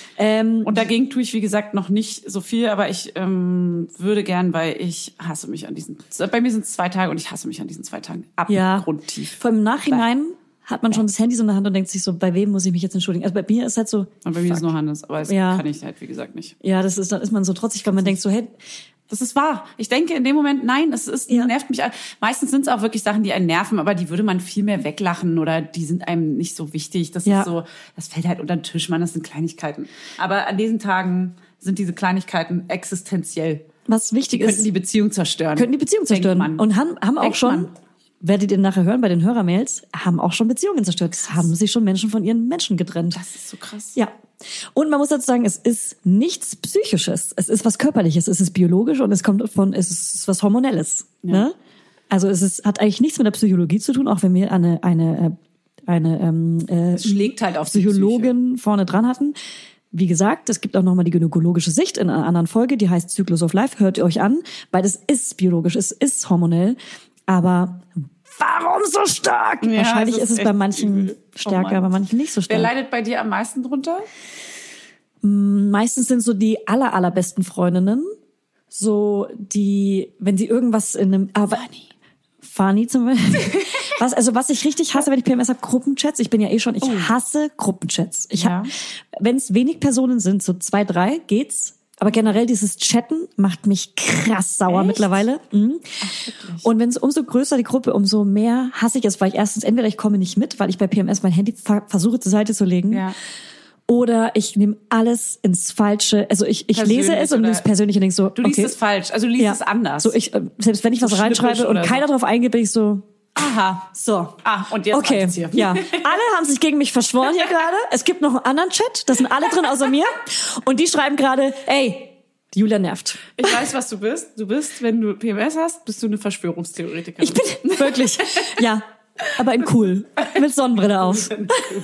Und dagegen tue ich, wie gesagt, noch nicht so viel, aber ich würde gern, weil ich hasse mich bei mir sind es 2 Tage und ich hasse mich an diesen 2 Tagen abgrundtief. Vor im Nachhinein hat man schon das Handy so in der Hand und denkt sich so, bei wem muss ich mich jetzt entschuldigen? Also bei mir ist halt so... Und bei mir ist nur Hannes, aber das kann ich halt, wie gesagt, nicht. Ja, dann ist man so trotzig, weil man denkt so, hey... Das ist wahr. Ich denke in dem Moment, nein, nervt mich. Meistens sind es auch wirklich Sachen, die einen nerven, aber die würde man viel mehr weglachen oder die sind einem nicht so wichtig. Das ist so, das fällt halt unter den Tisch, das sind Kleinigkeiten. Aber an diesen Tagen sind diese Kleinigkeiten existenziell. Was wichtig ist. Könnten die Beziehung zerstören. Und haben auch schon... werdet ihr nachher hören bei den Hörermails, haben auch schon Beziehungen zerstört. Es haben sich schon Menschen von ihren Menschen getrennt. Das ist so krass. Ja. Und man muss dazu sagen, es ist nichts Psychisches. Es ist was Körperliches. Es ist biologisch und es ist was Hormonelles. Ja. Ne? Also hat eigentlich nichts mit der Psychologie zu tun, auch wenn wir eine es schlägt halt auf Psychologin vorne dran hatten. Wie gesagt, es gibt auch nochmal die gynäkologische Sicht in einer anderen Folge, die heißt Zyklus of Life. Hört ihr euch an, weil das ist biologisch, es ist hormonell. Aber warum so stark? Ja, wahrscheinlich ist es bei manchen stärker, bei manchen nicht so stark. Wer leidet bei dir am meisten drunter? Meistens sind so die allerbesten Freundinnen, so die, wenn sie irgendwas in einem... Funny zum Beispiel. Was ich richtig hasse, wenn ich PMS habe, Gruppenchats. Ich bin ja ich hasse Gruppenchats. Wenn es wenig Personen sind, so 2, 3, geht's. Aber generell dieses Chatten macht mich krass sauer mittlerweile. Mhm. Ach, und wenn es umso größer die Gruppe, umso mehr hasse ich es, weil entweder ich komme nicht mit, weil ich bei PMS mein Handy versuche zur Seite zu legen. Ja. Oder ich nehme alles ins Falsche. Also ich lese es und das Persönliche denke so, du liest es falsch, also du liest es anders. So selbst wenn ich was reinschreibe und keiner drauf eingeht, bin ich so, aha, so. Und jetzt okay, hier. Ja. Alle haben sich gegen mich verschworen hier gerade. Es gibt noch einen anderen Chat, da sind alle drin außer mir. Und die schreiben gerade, ey, Julia nervt. Ich weiß, was du bist. Du bist, wenn du PMS hast, bist du eine Verschwörungstheoretikerin. Ich bin wirklich, ja. Aber in cool. Mit Sonnenbrille auf. Das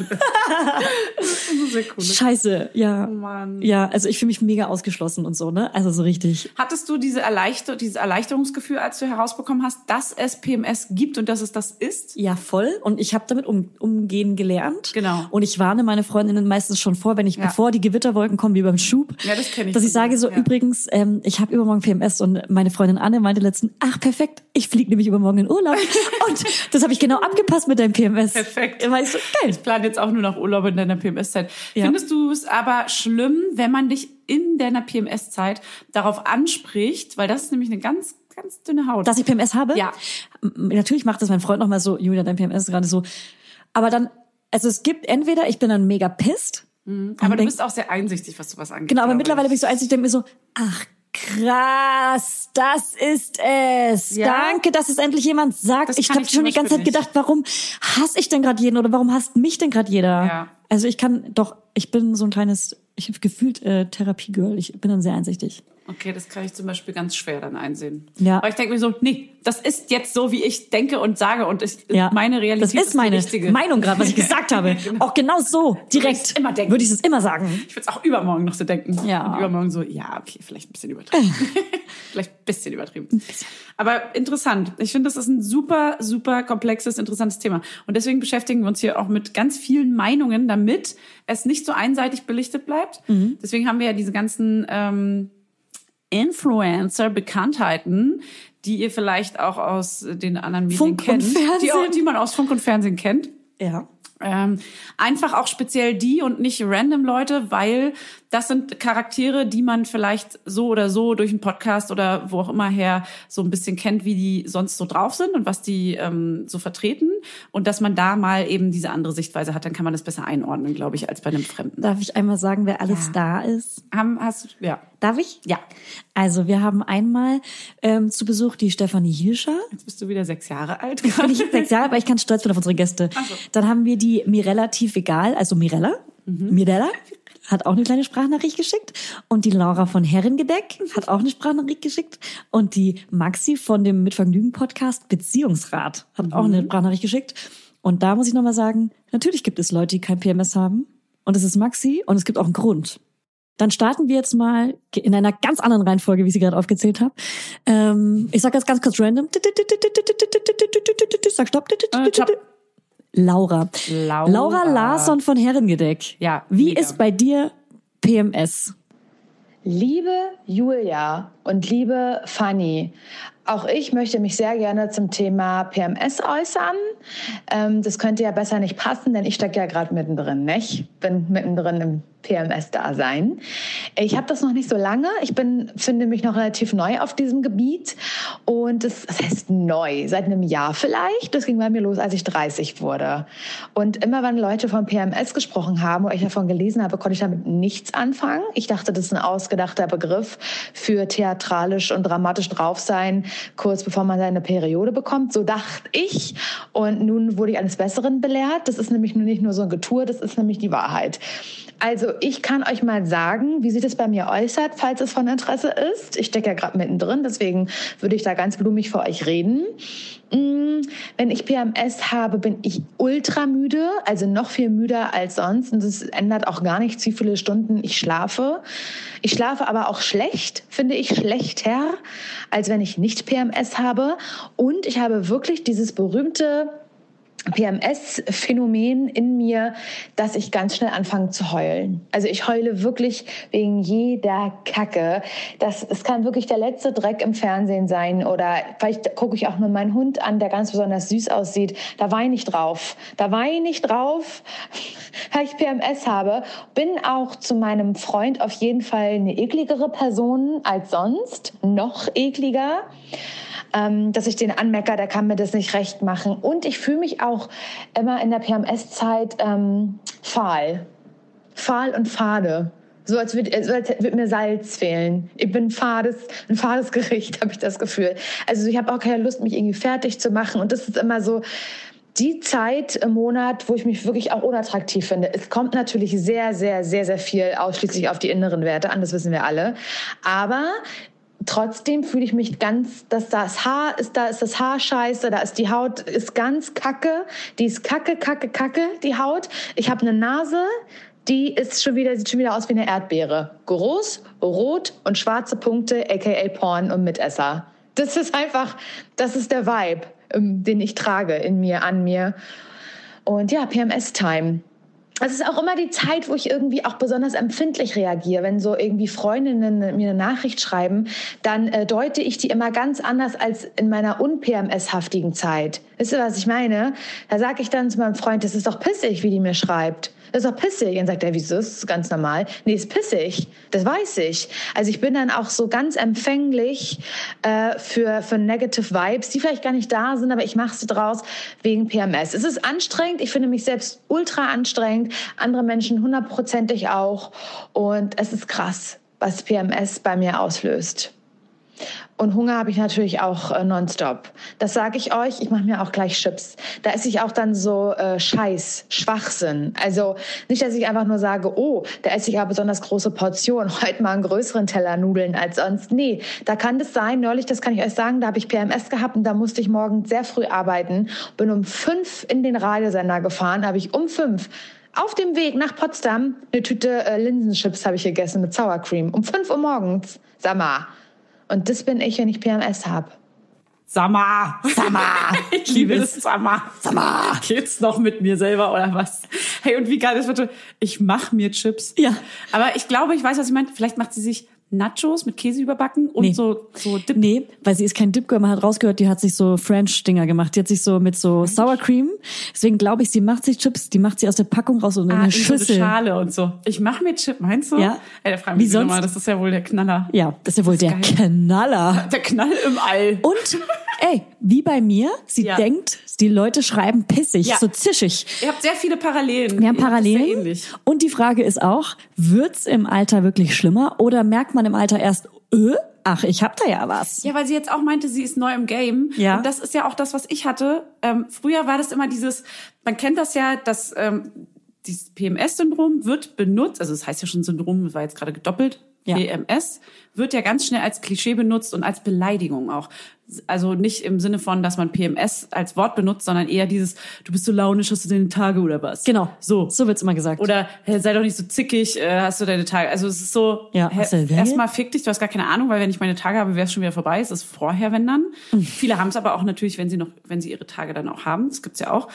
ist sehr cool. Scheiße, ja. Oh Mann. Ja, also ich fühle mich mega ausgeschlossen und so, ne? Also so richtig. Hattest du dieses Erleichterungsgefühl, als du herausbekommen hast, dass es PMS gibt und dass es das ist? Ja, voll. Und ich habe damit umgehen gelernt. Genau. Und ich warne meine Freundinnen meistens schon vor, bevor die Gewitterwolken kommen, wie beim Schub. Ja, das kenne ich. Dass ich sage so, übrigens, ich habe übermorgen PMS und meine Freundin Anne meinte letztens, ach perfekt, ich fliege nämlich übermorgen in Urlaub. Und das habe ich genau abgepasst mit deinem PMS. Perfekt. Immer so, geil. Ich plane jetzt auch nur noch Urlaub in deiner PMS-Zeit. Ja. Findest du es aber schlimm, wenn man dich in deiner PMS-Zeit darauf anspricht? Weil das ist nämlich eine ganz, ganz dünne Haut. Dass ich PMS habe? Ja. Natürlich macht das mein Freund nochmal so, Julia, dein PMS ist gerade so. Aber dann, also es gibt entweder, ich bin dann mega pisst. Aber du bist auch sehr einsichtig, was sowas angeht. Genau, aber mittlerweile bin ich so einsichtig, denke mir so, ach, krass, das ist es. Ja? Danke, dass es endlich jemand sagt. Ich habe schon die ganze Zeit gedacht, warum hasse ich denn gerade jeden oder warum hasst mich denn gerade jeder? Ja. Also ich bin so ein kleines, ich habe gefühlt Therapiegirl. Ich bin dann sehr einsichtig. Okay, das kann ich zum Beispiel ganz schwer dann einsehen. Ja. Aber ich denke mir so, nee, das ist jetzt so, wie ich denke und sage und meine Realität das ist meine richtige Meinung gerade, was ich gesagt habe. Genau. Auch genau so, direkt. Würde ich es immer sagen. Ich würde es auch übermorgen noch so denken. Ja. Und übermorgen so, ja, okay, vielleicht ein bisschen übertrieben. Vielleicht ein bisschen übertrieben. Aber interessant. Ich finde, das ist ein super, super komplexes, interessantes Thema. Und deswegen beschäftigen wir uns hier auch mit ganz vielen Meinungen, damit es nicht so einseitig belichtet bleibt. Mhm. Deswegen haben wir ja diese ganzen Influencer, Bekanntheiten, die ihr vielleicht auch aus den anderen Medien kennt. Die man aus Funk und Fernsehen kennt. Ja. Einfach auch speziell die und nicht random Leute, weil das sind Charaktere, die man vielleicht so oder so durch einen Podcast oder wo auch immer her so ein bisschen kennt, wie die sonst so drauf sind und was die so vertreten. Und dass man da mal eben diese andere Sichtweise hat, dann kann man das besser einordnen, glaube ich, als bei einem Fremden. Darf ich einmal sagen, wer alles da ist? Ja. Darf ich? Ja. Also wir haben einmal zu Besuch die Stefanie Hielscher. Jetzt bist du wieder 6 Jahre alt. Bin ich 6 Jahre, aber ich kann stolz sein auf unsere Gäste. Ach so. Dann haben wir die Mirella Tief Egal, also Mirella. Mirella hat auch eine kleine Sprachnachricht geschickt. Und die Laura von Herrengedeck hat auch eine Sprachnachricht geschickt. Und die Maxi von dem Mit Vergnügen-Podcast Beziehungsrat hat auch eine Sprachnachricht geschickt. Und da muss ich nochmal sagen, natürlich gibt es Leute, die kein PMS haben. Und es ist Maxi und es gibt auch einen Grund. Dann starten wir jetzt mal in einer ganz anderen Reihenfolge, wie ich sie gerade aufgezählt habe. Ich sage jetzt ganz kurz random. Sag stopp. Laura Larsson von Herrengedeck. Ja. Wie ist bei dir PMS? Liebe Julia und liebe Fanny, auch ich möchte mich sehr gerne zum Thema PMS äußern. Das könnte ja besser nicht passen, denn ich stecke ja gerade mittendrin, nicht? Bin mittendrin im PMS-Dasein. Ich habe das noch nicht so lange. Ich finde mich noch relativ neu auf diesem Gebiet. Und das heißt neu, seit einem Jahr vielleicht. Das ging bei mir los, als ich 30 wurde. Und immer wenn Leute von PMS gesprochen haben oder ich davon gelesen habe, konnte ich damit nichts anfangen. Ich dachte, das ist ein ausgedachter Begriff für theatralisch und dramatisch drauf sein, kurz bevor man seine Periode bekommt. So dachte ich. Und nun wurde ich eines Besseren belehrt. Das ist nämlich nicht nur so ein Getue, das ist nämlich die Wahrheit. Also ich kann euch mal sagen, wie sich das bei mir äußert, falls es von Interesse ist. Ich stecke ja gerade mittendrin, deswegen würde ich da ganz blumig für euch reden. Wenn ich PMS habe, bin ich ultra müde, also noch viel müder als sonst. Und das ändert auch gar nichts, wie viele Stunden ich schlafe. Ich schlafe aber auch schlecht, finde ich, schlechter, als wenn ich nicht PMS habe. Und ich habe wirklich dieses berühmte PMS-Phänomen in mir, dass ich ganz schnell anfange zu heulen. Also ich heule wirklich wegen jeder Kacke. Es kann wirklich der letzte Dreck im Fernsehen sein oder vielleicht gucke ich auch nur meinen Hund an, der ganz besonders süß aussieht. Da weine ich drauf. Weil ich PMS habe. Bin auch zu meinem Freund auf jeden Fall eine ekligere Person als sonst. Noch ekliger. Dass ich den anmecker, der kann mir das nicht recht machen. Und ich fühle mich auch immer in der PMS-Zeit fahl. Fahl und fade. So als würde mir Salz fehlen. Ich bin ein fades Gericht, habe ich das Gefühl. Also ich habe auch keine Lust, mich irgendwie fertig zu machen. Und das ist immer so die Zeit im Monat, wo ich mich wirklich auch unattraktiv finde. Es kommt natürlich sehr, sehr, sehr, sehr viel ausschließlich auf die inneren Werte an, das wissen wir alle. Aber trotzdem fühle ich mich ganz, dass da ist das Haar scheiße, da ist die Haut, ist ganz kacke, die ist kacke, die Haut. Ich habe eine Nase, die sieht schon wieder aus wie eine Erdbeere. Groß, rot und schwarze Punkte, aka Porn und Mitesser. Das ist der Vibe, den ich trage in mir, an mir. Und ja, PMS-Time. Es ist auch immer die Zeit, wo ich irgendwie auch besonders empfindlich reagiere. Wenn so irgendwie Freundinnen mir eine Nachricht schreiben, dann deute ich die immer ganz anders als in meiner un-PMS-haftigen Zeit. Wisst ihr, was ich meine? Da sage ich dann zu meinem Freund, das ist doch pissig, wie die mir schreibt. Das ist doch pissig. Und sagt er, wieso? Das ist ganz normal. Nee, ist pissig. Das weiß ich. Also ich bin dann auch so ganz empfänglich für Negative Vibes, die vielleicht gar nicht da sind, aber ich mache sie draus wegen PMS. Es ist anstrengend. Ich finde mich selbst ultra anstrengend. Andere Menschen 100%ig auch. Und es ist krass, was PMS bei mir auslöst. Und Hunger habe ich natürlich auch nonstop. Das sage ich euch, ich mache mir auch gleich Chips. Da esse ich auch dann so Schwachsinn. Also nicht, dass ich einfach nur sage, oh, da esse ich aber besonders große Portionen, heute mal einen größeren Teller Nudeln als sonst. Nee, da kann das sein. Neulich, das kann ich euch sagen, da habe ich PMS gehabt und da musste ich morgens sehr früh arbeiten. Bin um 5 in den Radiosender gefahren, habe ich um 5 auf dem Weg nach Potsdam eine Tüte Linsenchips habe ich gegessen mit Sour Cream. Um 5 Uhr morgens. Sag mal. Und das bin ich, wenn ich PMS habe. Samar. Ich liebe es. Samar. Geht's noch mit mir selber oder was? Hey, und wie geil ist bitte? Ich mache mir Chips. Ja. Aber ich glaube, ich weiß, was sie meint. Vielleicht macht sie sich Nachos mit Käse überbacken und so Dip. Nee, weil sie ist kein Dip-Girl. Man hat rausgehört, die hat sich so French-Dinger gemacht. Die hat sich so mit so Sour Cream. Deswegen glaube ich, sie macht sich Chips, die macht sie aus der Packung raus und in eine Schüssel. So eine Schale und so. Ich mache mir Chips, meinst du? Ja. Ey, da fragen wir mich nochmal, das ist ja wohl der Knaller. Ja, das ist ja wohl der Knaller. Der Knall im All. Und, wie bei mir, sie denkt, die Leute schreiben pissig, so zischig. Ihr habt sehr viele Parallelen. Wir haben Parallelen. Sehr ähnlich. Und die Frage ist auch, wird's im Alter wirklich schlimmer oder merkt man im Alter erst, ach, ich hab da ja was. Ja, weil sie jetzt auch meinte, sie ist neu im Game. Ja. Und das ist ja auch das, was ich hatte. Früher war das immer man kennt das ja, dass dieses PMS-Syndrom wird benutzt, also das heißt ja schon Syndrom, das war jetzt gerade gedoppelt, PMS, wird ja ganz schnell als Klischee benutzt und als Beleidigung auch. Also nicht im Sinne von, dass man PMS als Wort benutzt, sondern eher dieses, du bist so launisch, hast du deine Tage oder was? Genau, so wird's immer gesagt. Oder sei doch nicht so zickig, hast du deine Tage. Also es ist so, erstmal fick dich, du hast gar keine Ahnung, weil wenn ich meine Tage habe, wäre es schon wieder vorbei. Es ist vorher, wenn dann. Viele haben es aber auch natürlich, wenn sie ihre Tage dann auch haben. Das gibt's ja auch.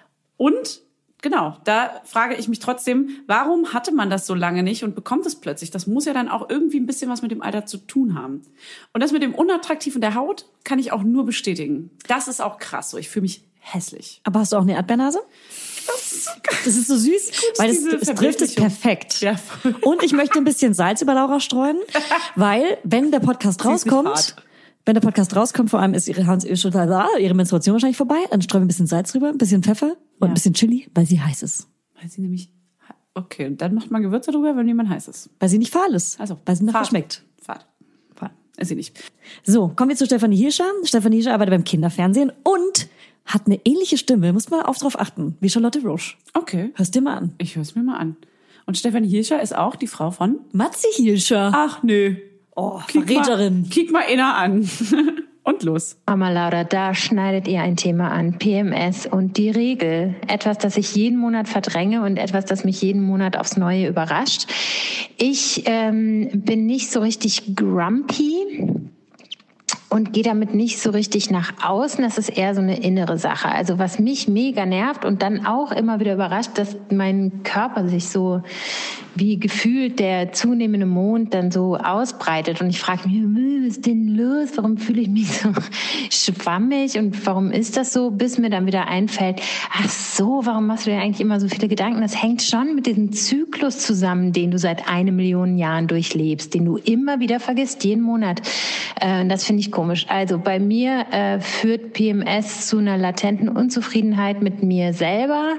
Und genau, da frage ich mich trotzdem, warum hatte man das so lange nicht und bekommt es plötzlich? Das muss ja dann auch irgendwie ein bisschen was mit dem Alter zu tun haben. Und das mit dem Unattraktiven der Haut kann ich auch nur bestätigen. Das ist auch krass so. Ich fühle mich hässlich. Aber hast du auch eine Erdbeernase? Das ist so süß, weil es trifft es perfekt. Ja. Und ich möchte ein bisschen Salz über Laura streuen, weil wenn der Podcast rauskommt... Wenn der Podcast rauskommt, vor allem ist ihre Menstruation wahrscheinlich vorbei, dann streuen wir ein bisschen Salz drüber, ein bisschen Pfeffer und ein bisschen Chili, weil sie heiß ist. Weil sie nämlich, okay, und dann macht man Gewürze drüber, wenn jemand heiß ist. Weil sie nicht fahl ist. Also, weil sie nachher schmeckt. Fad. ist sie nicht. So, kommen wir zu Stefanie Hirscher. Stefanie Hirscher arbeitet beim Kinderfernsehen und hat eine ähnliche Stimme, muss man auch drauf achten, wie Charlotte Roche. Okay. Hörst dir mal an. Ich höre es mir mal an. Und Stefanie Hirscher ist auch die Frau von? Matzi Hirscher. Ach, nö. Oh, Verräterin. Kick mal einer an. Und los. Mama Laura, da schneidet ihr ein Thema an, PMS und die Regel. Etwas, das ich jeden Monat verdränge und etwas, das mich jeden Monat aufs Neue überrascht. Ich bin nicht so richtig grumpy und gehe damit nicht so richtig nach außen. Das ist eher so eine innere Sache. Also was mich mega nervt und dann auch immer wieder überrascht, dass mein Körper sich so wie gefühlt der zunehmende Mond dann so ausbreitet. Und ich frage mich, was ist denn los? Warum fühle ich mich so schwammig und warum ist das so? Bis mir dann wieder einfällt, ach so, warum machst du dir eigentlich immer so viele Gedanken? Das hängt schon mit diesem Zyklus zusammen, den du seit 1 Million Jahren durchlebst, den du immer wieder vergisst, jeden Monat. Das finde ich komisch. Also bei mir führt PMS zu einer latenten Unzufriedenheit mit mir selber,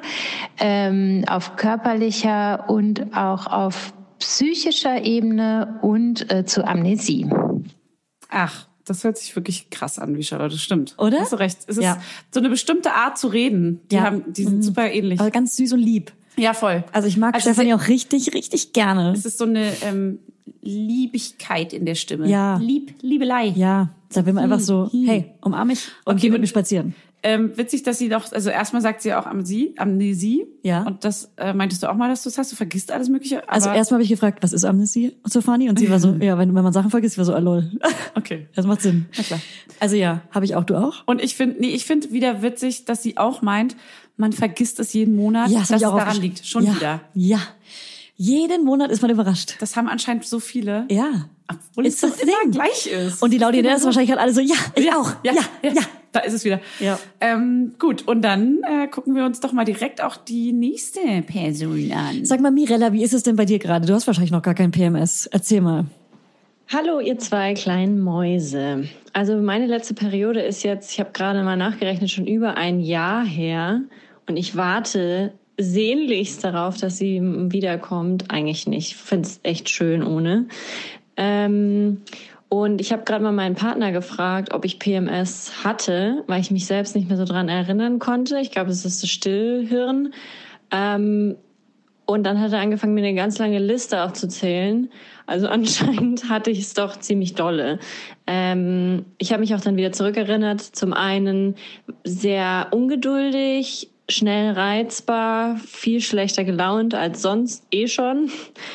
auf körperlicher und auch auf psychischer Ebene und zu Amnesie. Ach, das hört sich wirklich krass an, wie Charlotte. Das stimmt. Oder? Hast du recht. Es ist so eine bestimmte Art zu reden. Die sind super ähnlich. Aber ganz süß und lieb. Ja, voll. Also ich mag Stefanie auch richtig, richtig gerne. Es ist so eine Liebigkeit in der Stimme. Ja. Liebelei. Ja, da will man einfach so, hey, umarm mich und geh mit mir spazieren. Witzig, dass sie doch, also erstmal sagt sie auch Amnesie. Ja. Und das meintest du auch mal, dass du es hast, du vergisst alles Mögliche. Aber Also erstmal habe ich gefragt, was ist Amnesie, Stefanie? Und sie war so, ja, wenn man Sachen vergisst, war so, lol. Okay. Das macht Sinn. Na klar. Also ja, habe ich auch, du auch? Und ich finde wieder witzig, dass sie auch meint, man vergisst es jeden Monat, Ja, dass hab es ich auch daran aufgeschrieben. liegt. Schon wieder. Ja. Jeden Monat ist man überrascht. Das haben anscheinend so viele. Ja. Obwohl es doch immer Ding. gleich ist. Und die Laudinäre ist wahrscheinlich gerade alle so, ja, ich auch. Ja. Da ist es wieder. Ja. Gut, und dann gucken wir uns doch mal direkt auch die nächste Person an. Sag mal, Mirella, wie ist es denn bei dir gerade? Du hast wahrscheinlich noch gar kein PMS. Erzähl mal. Hallo, ihr 2 kleinen Mäuse. Also meine letzte Periode ist jetzt, ich habe gerade mal nachgerechnet, schon über 1 Jahr her. Und ich warte sehnlichst darauf, dass sie wiederkommt. Eigentlich nicht. Ich finde es echt schön ohne. Und ich habe gerade mal meinen Partner gefragt, ob ich PMS hatte, weil ich mich selbst nicht mehr so dran erinnern konnte. Ich glaube, es ist das Stillhirn. Und dann hat er angefangen, mir eine ganz lange Liste aufzuzählen. Also anscheinend hatte ich es doch ziemlich dolle. Ich habe mich auch dann wieder zurückerinnert. Zum einen sehr ungeduldig, schnell reizbar, viel schlechter gelaunt als sonst schon.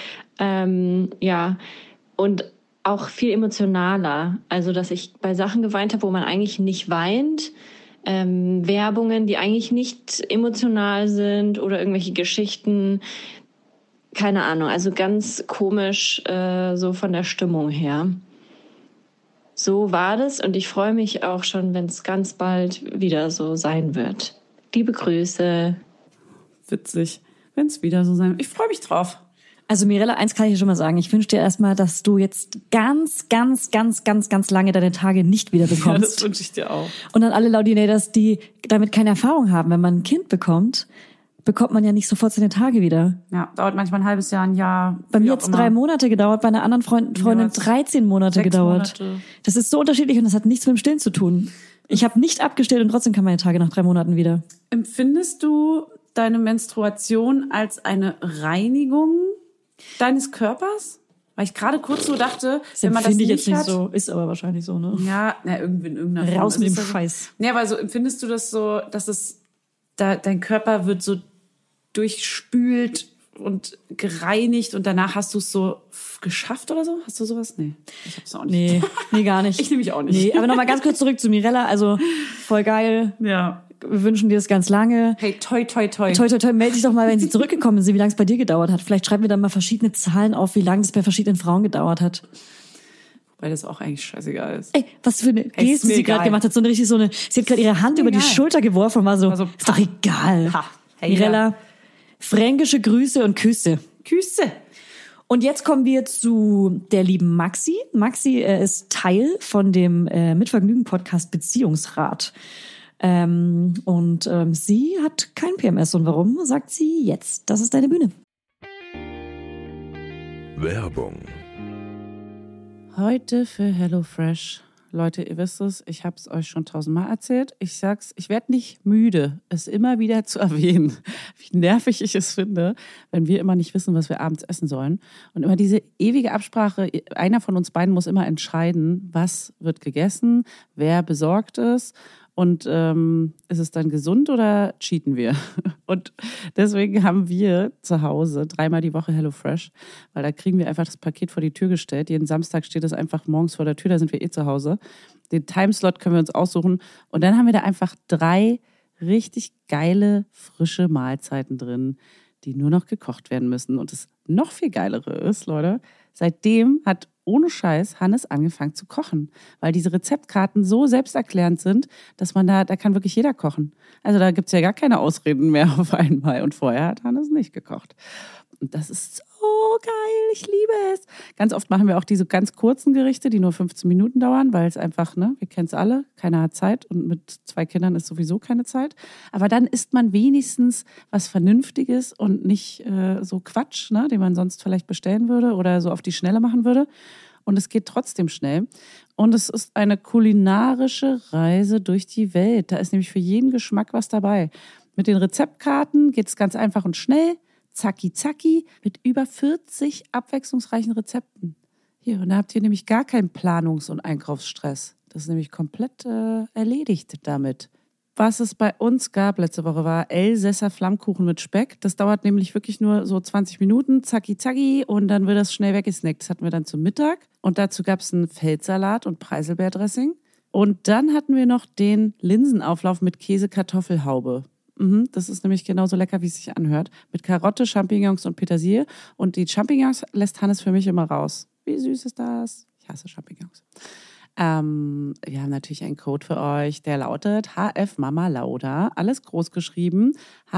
Und auch viel emotionaler. Also, dass ich bei Sachen geweint habe, wo man eigentlich nicht weint. Werbungen, die eigentlich nicht emotional sind oder irgendwelche Geschichten. Keine Ahnung, also ganz komisch so von der Stimmung her. So war das und ich freue mich auch schon, wenn es ganz bald wieder so sein wird. Liebe Grüße. Witzig, wenn es wieder so sein wird. Ich freue mich drauf. Also Mirella, eins kann ich dir schon mal sagen. Ich wünsche dir erstmal, dass du jetzt ganz lange deine Tage nicht wieder bekommst. Ja, das wünsche ich dir auch. Und an alle Laudinators, die damit keine Erfahrung haben, wenn man ein Kind bekommt man ja nicht sofort seine Tage wieder. Ja, dauert manchmal ein halbes Jahr, ein Jahr. Bei mir hat es 3 Monate gedauert, bei einer anderen Freundin 13 Monate 6 gedauert. Monate. Das ist so unterschiedlich und das hat nichts mit dem Stillen zu tun. Ich habe nicht abgestillt und trotzdem kamen meine Tage nach 3 Monaten wieder. Empfindest du deine Menstruation als eine Reinigung deines Körpers? Weil ich gerade kurz so dachte, wenn man das finde ich nicht jetzt hat, nicht so, ist aber wahrscheinlich so, ne? Ja, irgendwie in irgendeiner Form. Raus mit dem Es ist Scheiß. Ja, aber so empfindest du das so, dass es dein Körper wird so durchspült und gereinigt und danach hast du es so geschafft oder so? Hast du sowas? Nee, ich hab's auch nicht. Nee, gar nicht. Ich nehme mich auch nicht. Nee, aber nochmal ganz kurz zurück zu Mirella. Also voll geil. Ja. Wir wünschen dir das ganz lange. Hey, toi, toi, toi. Toi, toi, toi. Meld dich doch mal, wenn sie zurückgekommen sind, wie lange es bei dir gedauert hat. Vielleicht schreiben wir dann mal verschiedene Zahlen auf, wie lange es bei verschiedenen Frauen gedauert hat. Weil das auch eigentlich scheißegal ist. Ey, was für eine Hey, Geste ist mir sie gerade egal. gemacht hat. Sie hat gerade ihre Hand über die egal. Schulter geworfen und war so, Also, ist doch egal. Ha. Hey, Mirella, fränkische Grüße und Küsse. Küsse. Und jetzt kommen wir zu der lieben Maxi. Maxi ist Teil von dem Mitvergnügen-Podcast Beziehungsrat. Sie hat kein PMS. Und warum, sagt sie jetzt. Das ist deine Bühne. Werbung. Heute für HelloFresh. Leute, ihr wisst es, ich habe es euch schon 1000-mal erzählt. Ich sag's, ich werde nicht müde, es immer wieder zu erwähnen, wie nervig ich es finde, wenn wir immer nicht wissen, was wir abends essen sollen. Und immer diese ewige Absprache, einer von uns beiden muss immer entscheiden, was wird gegessen, wer besorgt es. Und ist es dann gesund oder cheaten wir? Und deswegen haben wir zu Hause 3-mal die Woche HelloFresh, weil da kriegen wir einfach das Paket vor die Tür gestellt. Jeden Samstag steht es einfach morgens vor der Tür, da sind wir zu Hause. Den Timeslot können wir uns aussuchen. Und dann haben wir da einfach 3 richtig geile, frische Mahlzeiten drin, die nur noch gekocht werden müssen. Und das noch viel Geilere ist, Leute, seitdem hat ohne Scheiß Hannes angefangen zu kochen, weil diese Rezeptkarten so selbsterklärend sind, dass man da kann wirklich jeder kochen. Also da gibt es ja gar keine Ausreden mehr auf einmal. Und vorher hat Hannes nicht gekocht. Und das ist so geil, ich liebe es. Ganz oft machen wir auch diese ganz kurzen Gerichte, die nur 15 Minuten dauern, weil es einfach, wir kennen es alle, keiner hat Zeit und mit 2 Kindern ist sowieso keine Zeit. Aber dann isst man wenigstens was Vernünftiges und nicht so Quatsch, den man sonst vielleicht bestellen würde oder so auf die Schnelle machen würde. Und es geht trotzdem schnell. Und es ist eine kulinarische Reise durch die Welt. Da ist nämlich für jeden Geschmack was dabei. Mit den Rezeptkarten geht es ganz einfach und schnell. Zacki, zacki, mit über 40 abwechslungsreichen Rezepten. Hier, und da habt ihr nämlich gar keinen Planungs- und Einkaufsstress. Das ist nämlich komplett erledigt damit. Was es bei uns gab letzte Woche war Elsässer Flammkuchen mit Speck. Das dauert nämlich wirklich nur so 20 Minuten, zacki, zacki, und dann wird das schnell weggesnackt. Das hatten wir dann zum Mittag. Und dazu gab es einen Feldsalat und Preiselbeerdressing. Und dann hatten wir noch den Linsenauflauf mit Käse-Kartoffelhaube. Das ist nämlich genauso lecker, wie es sich anhört. Mit Karotte, Champignons und Petersilie. Und die Champignons lässt Hannes für mich immer raus. Wie süß ist das? Ich hasse Champignons. Wir haben natürlich einen Code für euch, der lautet HF Mama Lauda. Alles groß geschrieben.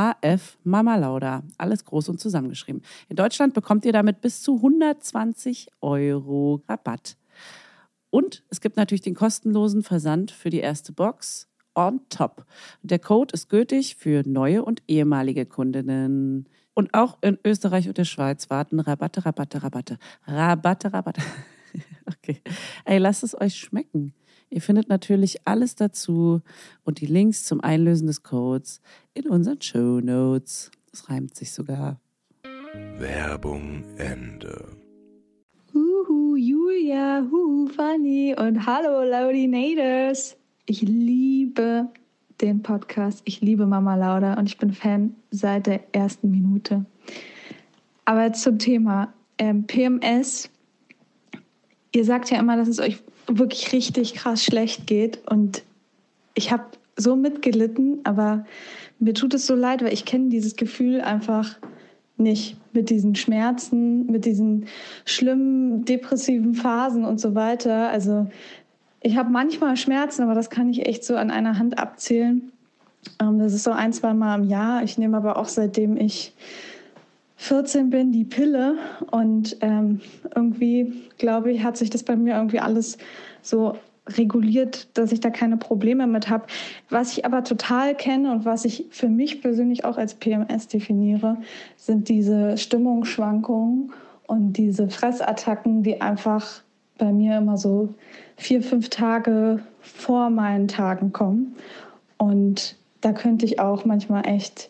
HF Mama Lauda. Alles groß und zusammengeschrieben. In Deutschland bekommt ihr damit bis zu 120 € Rabatt. Und es gibt natürlich den kostenlosen Versand für die erste Box on top. Der Code ist gültig für neue und ehemalige Kundinnen. Und auch in Österreich und der Schweiz warten Rabatte. Okay. Ey, lasst es euch schmecken. Ihr findet natürlich alles dazu und die Links zum Einlösen des Codes in unseren Shownotes. Das reimt sich sogar. Werbung Ende. Julia, Fanny und hallo Laudinators. Ich liebe den Podcast, ich liebe Mama Lauda und ich bin Fan seit der ersten Minute. Aber zum Thema PMS. Ihr sagt ja immer, dass es euch wirklich richtig krass schlecht geht und ich habe so mitgelitten, aber mir tut es so leid, weil ich kenne dieses Gefühl einfach nicht mit diesen Schmerzen, mit diesen schlimmen depressiven Phasen und so weiter. Also ich habe manchmal Schmerzen, aber das kann ich echt so an einer Hand abzählen. Das ist so 1-2 Mal im Jahr. Ich nehme aber auch seitdem ich 14 bin die Pille und irgendwie, glaube ich, hat sich das bei mir irgendwie alles so reguliert, dass ich da keine Probleme mit habe. Was ich aber total kenne und was ich für mich persönlich auch als PMS definiere, sind diese Stimmungsschwankungen und diese Fressattacken, die einfach bei mir immer so 4-5 Tage vor meinen Tagen kommen. Und da könnte ich auch manchmal echt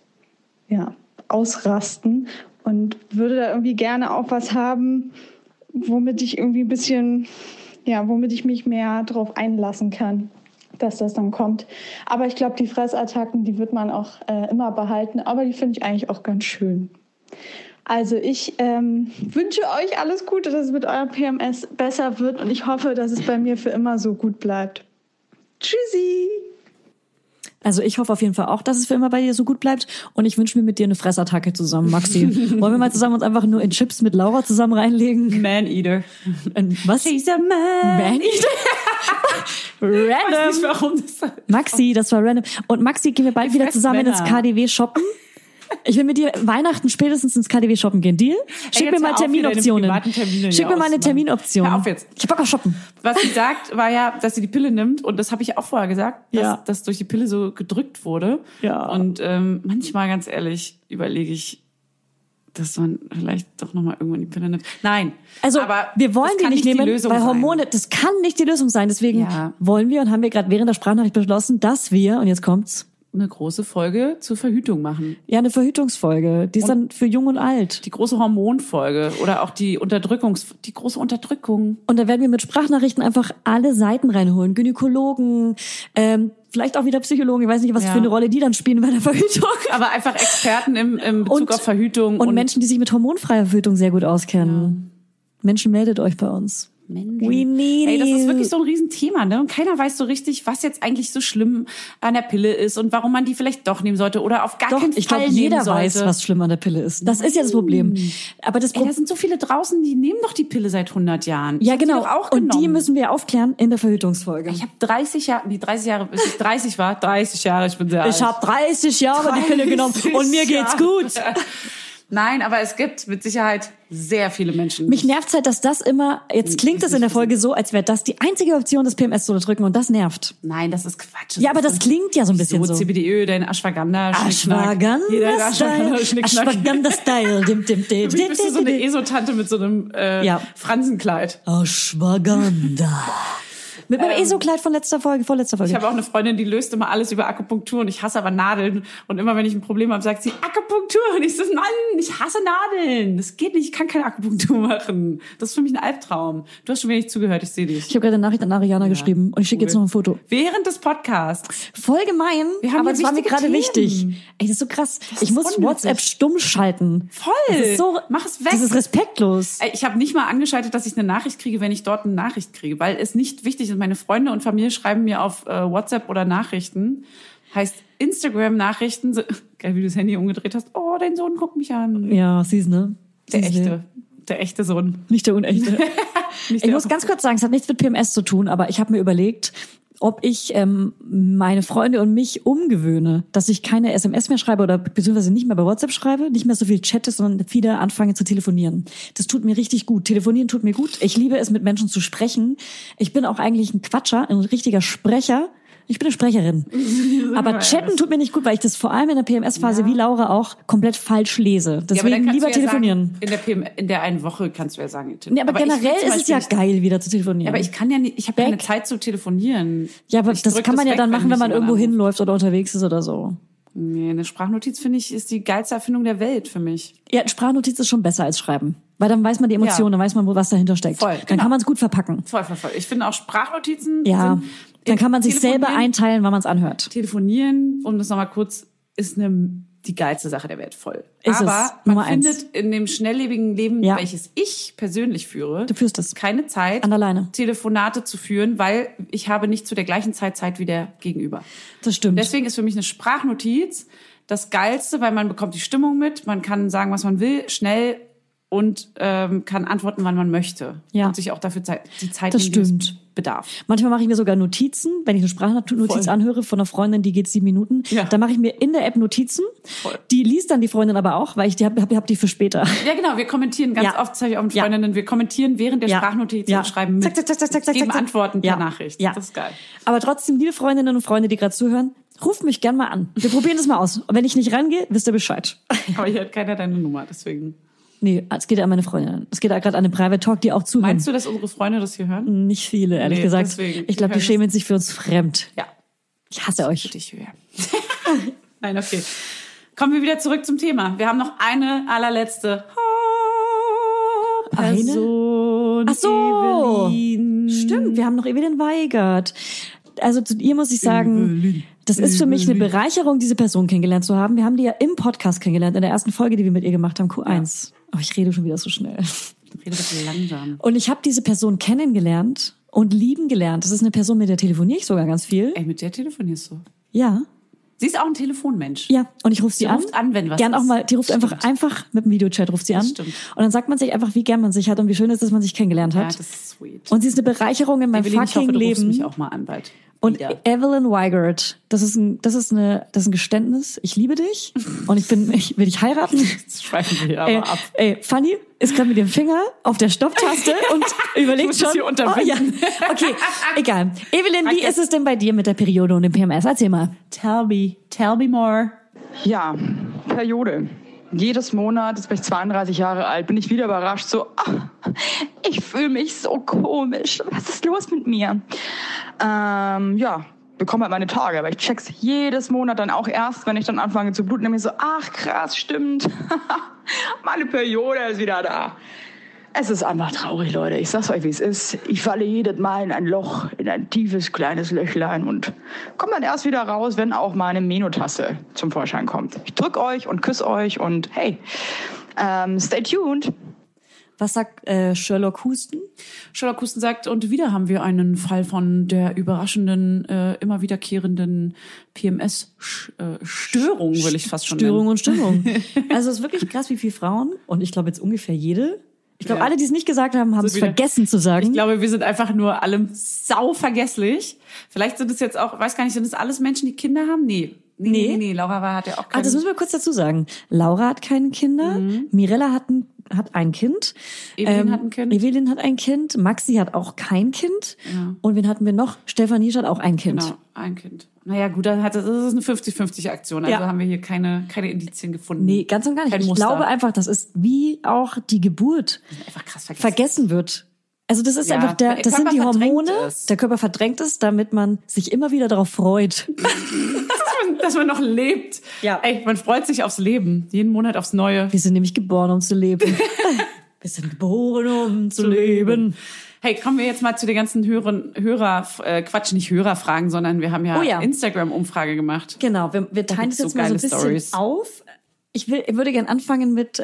ausrasten und würde da irgendwie gerne auch was haben, womit ich irgendwie ein bisschen, womit ich mich mehr drauf einlassen kann, dass das dann kommt. Aber ich glaube, die Fressattacken, die wird man auch immer behalten, aber die finde ich eigentlich auch ganz schön. Also ich wünsche euch alles Gute, dass es mit eurem PMS besser wird und ich hoffe, dass es bei mir für immer so gut bleibt. Tschüssi! Also ich hoffe auf jeden Fall auch, dass es für immer bei dir so gut bleibt und ich wünsche mir mit dir eine Fressattacke zusammen, Maxi. Wollen wir mal zusammen uns einfach nur in Chips mit Laura zusammen reinlegen? Man-Eater. Was? She's a Man-Eater. Random. Ich weiß nicht, warum das Maxi, das war random. Und Maxi, gehen wir bald wieder zusammen ins KDW shoppen? Ich will mit dir Weihnachten spätestens ins KDW shoppen gehen. Deal? Schick mir mal Terminoptionen. Schick mir mal eine Terminoption. Hör auf jetzt. Ich hab Bock auf shoppen. Was sie sagt, war ja, dass sie die Pille nimmt. Und das habe ich auch vorher gesagt, dass durch die Pille so gedrückt wurde. Ja. Und manchmal, ganz ehrlich, überlege ich, dass man vielleicht doch nochmal irgendwann die Pille nimmt. Nein. Also aber wir wollen die nicht nehmen, weil Hormone, das kann nicht die Lösung sein. Deswegen wollen wir und haben wir gerade während der Sprachnachricht beschlossen, dass wir, und jetzt kommt's, eine große Folge zur Verhütung machen. Ja, eine Verhütungsfolge. Die ist dann für jung und alt. Die große Hormonfolge oder auch die große Unterdrückung. Und da werden wir mit Sprachnachrichten einfach alle Seiten reinholen. Gynäkologen, vielleicht auch wieder Psychologen. Ich weiß nicht, was für eine Rolle die dann spielen bei der Verhütung. Aber einfach Experten im Bezug auf Verhütung. Und Menschen, die sich mit hormonfreier Verhütung sehr gut auskennen. Ja. Menschen, meldet euch bei uns. Menschen. We need Ey, das ist wirklich so ein Riesenthema, ne? Und keiner weiß so richtig, was jetzt eigentlich so schlimm an der Pille ist und warum man die vielleicht doch nehmen sollte oder auf gar keinen Fall ich glaube, jeder weiß, was schlimm an der Pille ist. Das ist ja das Problem. Aber da sind so viele draußen, die nehmen doch die Pille seit 100 Jahren. Ja, genau. Und die müssen wir aufklären in der Verhütungsfolge. Ich habe 30 Jahre, bis ich 30 war, 30 Jahre, ich bin sehr alt. Ich habe 30 Jahre die Pille genommen und mir geht's gut. Nein, aber es gibt mit Sicherheit sehr viele Menschen. Mich nervt halt, dass das immer, jetzt klingt es in der Folge so, als wäre das die einzige Option, das PMS zu unterdrücken und das nervt. Nein, das ist Quatsch. Ja, aber das klingt ja so ein bisschen so. CBDÖ, dein Ashwagandha-Style. Ashwagandha-Style. Wie bist du so eine ESO-Tante mit so einem Fransenkleid? Ashwagandha. Mit meinem ESO-Kleid von vorletzter Folge. Ich habe auch eine Freundin, die löst immer alles über Akupunktur und ich hasse aber Nadeln. Und immer, wenn ich ein Problem habe, sagt sie, Akupunktur. Und ich so, Mann, ich hasse Nadeln. Das geht nicht, ich kann keine Akupunktur machen. Das ist für mich ein Albtraum. Du hast schon wieder nicht zugehört, ich sehe dich. Ich habe gerade eine Nachricht an Ariana geschrieben und ich schicke jetzt noch ein Foto. Während des Podcasts. Voll gemein, aber es war mir gerade wichtig. Ey, das ist so krass. Ich muss WhatsApp stumm schalten. Voll. Das ist so, mach es weg. Das ist respektlos. Ey, ich habe nicht mal angeschaltet, dass ich eine Nachricht kriege, wenn ich dort eine Nachricht kriege, weil es nicht wichtig ist. Meine Freunde und Familie schreiben mir auf WhatsApp oder Nachrichten. Heißt Instagram-Nachrichten. Geil, wie du das Handy umgedreht hast. Oh, dein Sohn guckt mich an. Ja, siehst ne? Der echte Sohn. Nicht der unechte. Ich muss ganz kurz sagen, es hat nichts mit PMS zu tun, aber ich habe mir überlegt, ob ich meine Freunde und mich umgewöhne, dass ich keine SMS mehr schreibe oder beziehungsweise nicht mehr bei WhatsApp schreibe, nicht mehr so viel chatte, sondern wieder anfange zu telefonieren. Das tut mir richtig gut. Telefonieren tut mir gut. Ich liebe es, mit Menschen zu sprechen. Ich bin auch eigentlich ein Quatscher, ein richtiger Sprecher. Ich bin eine Sprecherin. Aber chatten tut mir nicht gut, weil ich das vor allem in der PMS-Phase wie Laura auch komplett falsch lese. Deswegen lieber telefonieren. Sagen, in der einen Woche kannst du ja sagen. Nee, aber generell ist es ja geil, wieder zu telefonieren. Aber ich kann ja nicht, ich habe keine Zeit zu telefonieren. Ja, aber das kann man ja dann machen, wenn man irgendwo hinläuft oder unterwegs ist oder so. Nee, eine Sprachnotiz, finde ich, ist die geilste Erfindung der Welt für mich. Ja, eine Sprachnotiz ist schon besser als Schreiben. Weil dann weiß man die Emotionen, dann weiß man, was dahinter steckt. Voll, dann kann man es gut verpacken. Voll. Ich finde auch Sprachnotizen sind... Dann kann man sich selber einteilen, wann man es anhört. Telefonieren, um das nochmal kurz, ist die geilste Sache der Welt, voll. Ist aber man findet in dem schnelllebigen Leben, welches ich persönlich führe, du führst es. Keine Zeit, Telefonate zu führen, weil ich habe nicht zu der gleichen Zeit wie der Gegenüber. Das stimmt. Deswegen ist für mich eine Sprachnotiz das Geilste, weil man bekommt die Stimmung mit, man kann sagen, was man will, schnell und kann antworten, wann man möchte. Ja. Und sich auch dafür die Zeit das stimmt. Bedarf. Manchmal mache ich mir sogar Notizen, wenn ich eine Sprachnotiz anhöre von einer Freundin, die geht 7 Minuten. Ja. Dann mache ich mir in der App Notizen. Voll. Die liest dann die Freundin aber auch, weil ich die hab die für später. Ja, genau. Wir kommentieren ganz oft, das habe ich auch mit Freundinnen, wir kommentieren während der Sprachnotiz und schreiben mit. Geben Antworten per Antworten. Ja. Das ist geil. Aber trotzdem, liebe Freundinnen und Freunde, die gerade zuhören, ruft mich gern mal an. Wir probieren das mal aus. Und wenn ich nicht rangehe, wisst ihr Bescheid. Aber hier hat keiner deine Nummer, deswegen... Nee, es geht ja an meine Freundin. Es geht ja gerade an den Private Talk, die auch zuhören. Meinst du, dass unsere Freunde das hier hören? Nicht viele, ehrlich gesagt. Deswegen. Ich glaube, die schämen sich für uns fremd. Ja. Ich hasse euch. Dich hören. Nein, okay. Kommen wir wieder zurück zum Thema. Wir haben noch eine allerletzte Person. Ach so. Evelyn. Stimmt, wir haben noch Evelyn Weigert. Also zu ihr muss ich sagen, das ist für mich eine Bereicherung, diese Person kennengelernt zu haben. Wir haben die ja im Podcast kennengelernt, in der ersten Folge, die wir mit ihr gemacht haben, Q1. Oh, ich rede schon wieder so schnell. Ich rede bitte langsam. Und ich habe diese Person kennengelernt und lieben gelernt. Das ist eine Person, mit der telefoniere ich sogar ganz viel. Ey, mit der telefonierst du? Ja. Sie ist auch ein Telefonmensch. Ja, und ich rufe sie an. Sie ruft an, wenn was gern ist. Auch mal, die ruft einfach mit dem Videochat ruft sie an. Stimmt. Und dann sagt man sich einfach, wie gern man sich hat und wie schön ist, dass man sich kennengelernt hat. Ja, das ist sweet. Und sie ist eine Bereicherung in meinem Evelyn, fucking ich hoffe, du Leben. rufst mich auch mal an bald. Und Evelyn Weigert, das ist ein Geständnis. Ich liebe dich und ich will dich heiraten. Jetzt schweifen wir hier aber ab. Ey, Fanny ist gerade mit dem Finger auf der Stopptaste und überlegt schon. Hier unterbinden. Okay, egal. Evelyn, wie ist es denn bei dir mit der Periode und dem PMS? Erzähl mal. Tell me more. Ja, Periode. jedes Monat, jetzt bin ich 32 Jahre alt, bin ich wieder überrascht, so, ich fühle mich so komisch. Was ist los mit mir? Bekomme halt meine Tage, aber ich check's jedes Monat dann auch erst, wenn ich dann anfange zu bluten, nämlich so, ach krass, stimmt, meine Periode ist wieder da. Es ist einfach traurig, Leute. Ich sag's euch, wie es ist. Ich falle jedes Mal in ein Loch, in ein tiefes, kleines Löchlein und komme dann erst wieder raus, wenn auch mal eine Menotasse zum Vorschein kommt. Ich drück euch und küsse euch und hey, stay tuned. Was sagt Sherlock Husten? Sherlock Husten sagt, und wieder haben wir einen Fall von der überraschenden, immer wiederkehrenden PMS-Störung, will ich fast schon nennen. Störung und Stimmung. Also es ist wirklich krass, wie viele Frauen, und ich glaube jetzt ungefähr jede, ich glaube, alle, die es nicht gesagt haben, haben es vergessen zu sagen. Ich glaube, wir sind einfach nur allem sau vergesslich. Vielleicht sind es jetzt auch, weiß gar nicht, sind es alles Menschen, die Kinder haben? Nee. Laura hat ja auch keine. Das müssen wir kurz dazu sagen. Laura hat keine Kinder. Mirella hat ein Kind. Evelyn hat ein Kind. Evelyn hat ein Kind. Maxi hat auch kein Kind. Ja. Und wen hatten wir noch? Stefanie hat auch ein Kind. Genau, ein Kind. Naja, gut, das ist eine 50-50-Aktion. Also haben wir hier keine Indizien gefunden. Nee, ganz und gar nicht. Ich glaube einfach, das ist wie auch die Geburt einfach krass vergessen wird. Also das ist einfach das sind die Hormone. Der Körper verdrängt es, damit man sich immer wieder darauf freut. dass man noch lebt. Ja. Ey, man freut sich aufs Leben. Jeden Monat aufs Neue. Wir sind nämlich geboren, um zu leben. Wir sind geboren, um zu leben. Hey, kommen wir jetzt mal zu den ganzen nicht Hörerfragen, sondern wir haben ja Instagram-Umfrage gemacht. Genau, wir teilen das jetzt mal so ein bisschen Storys auf. Ich würde gerne anfangen mit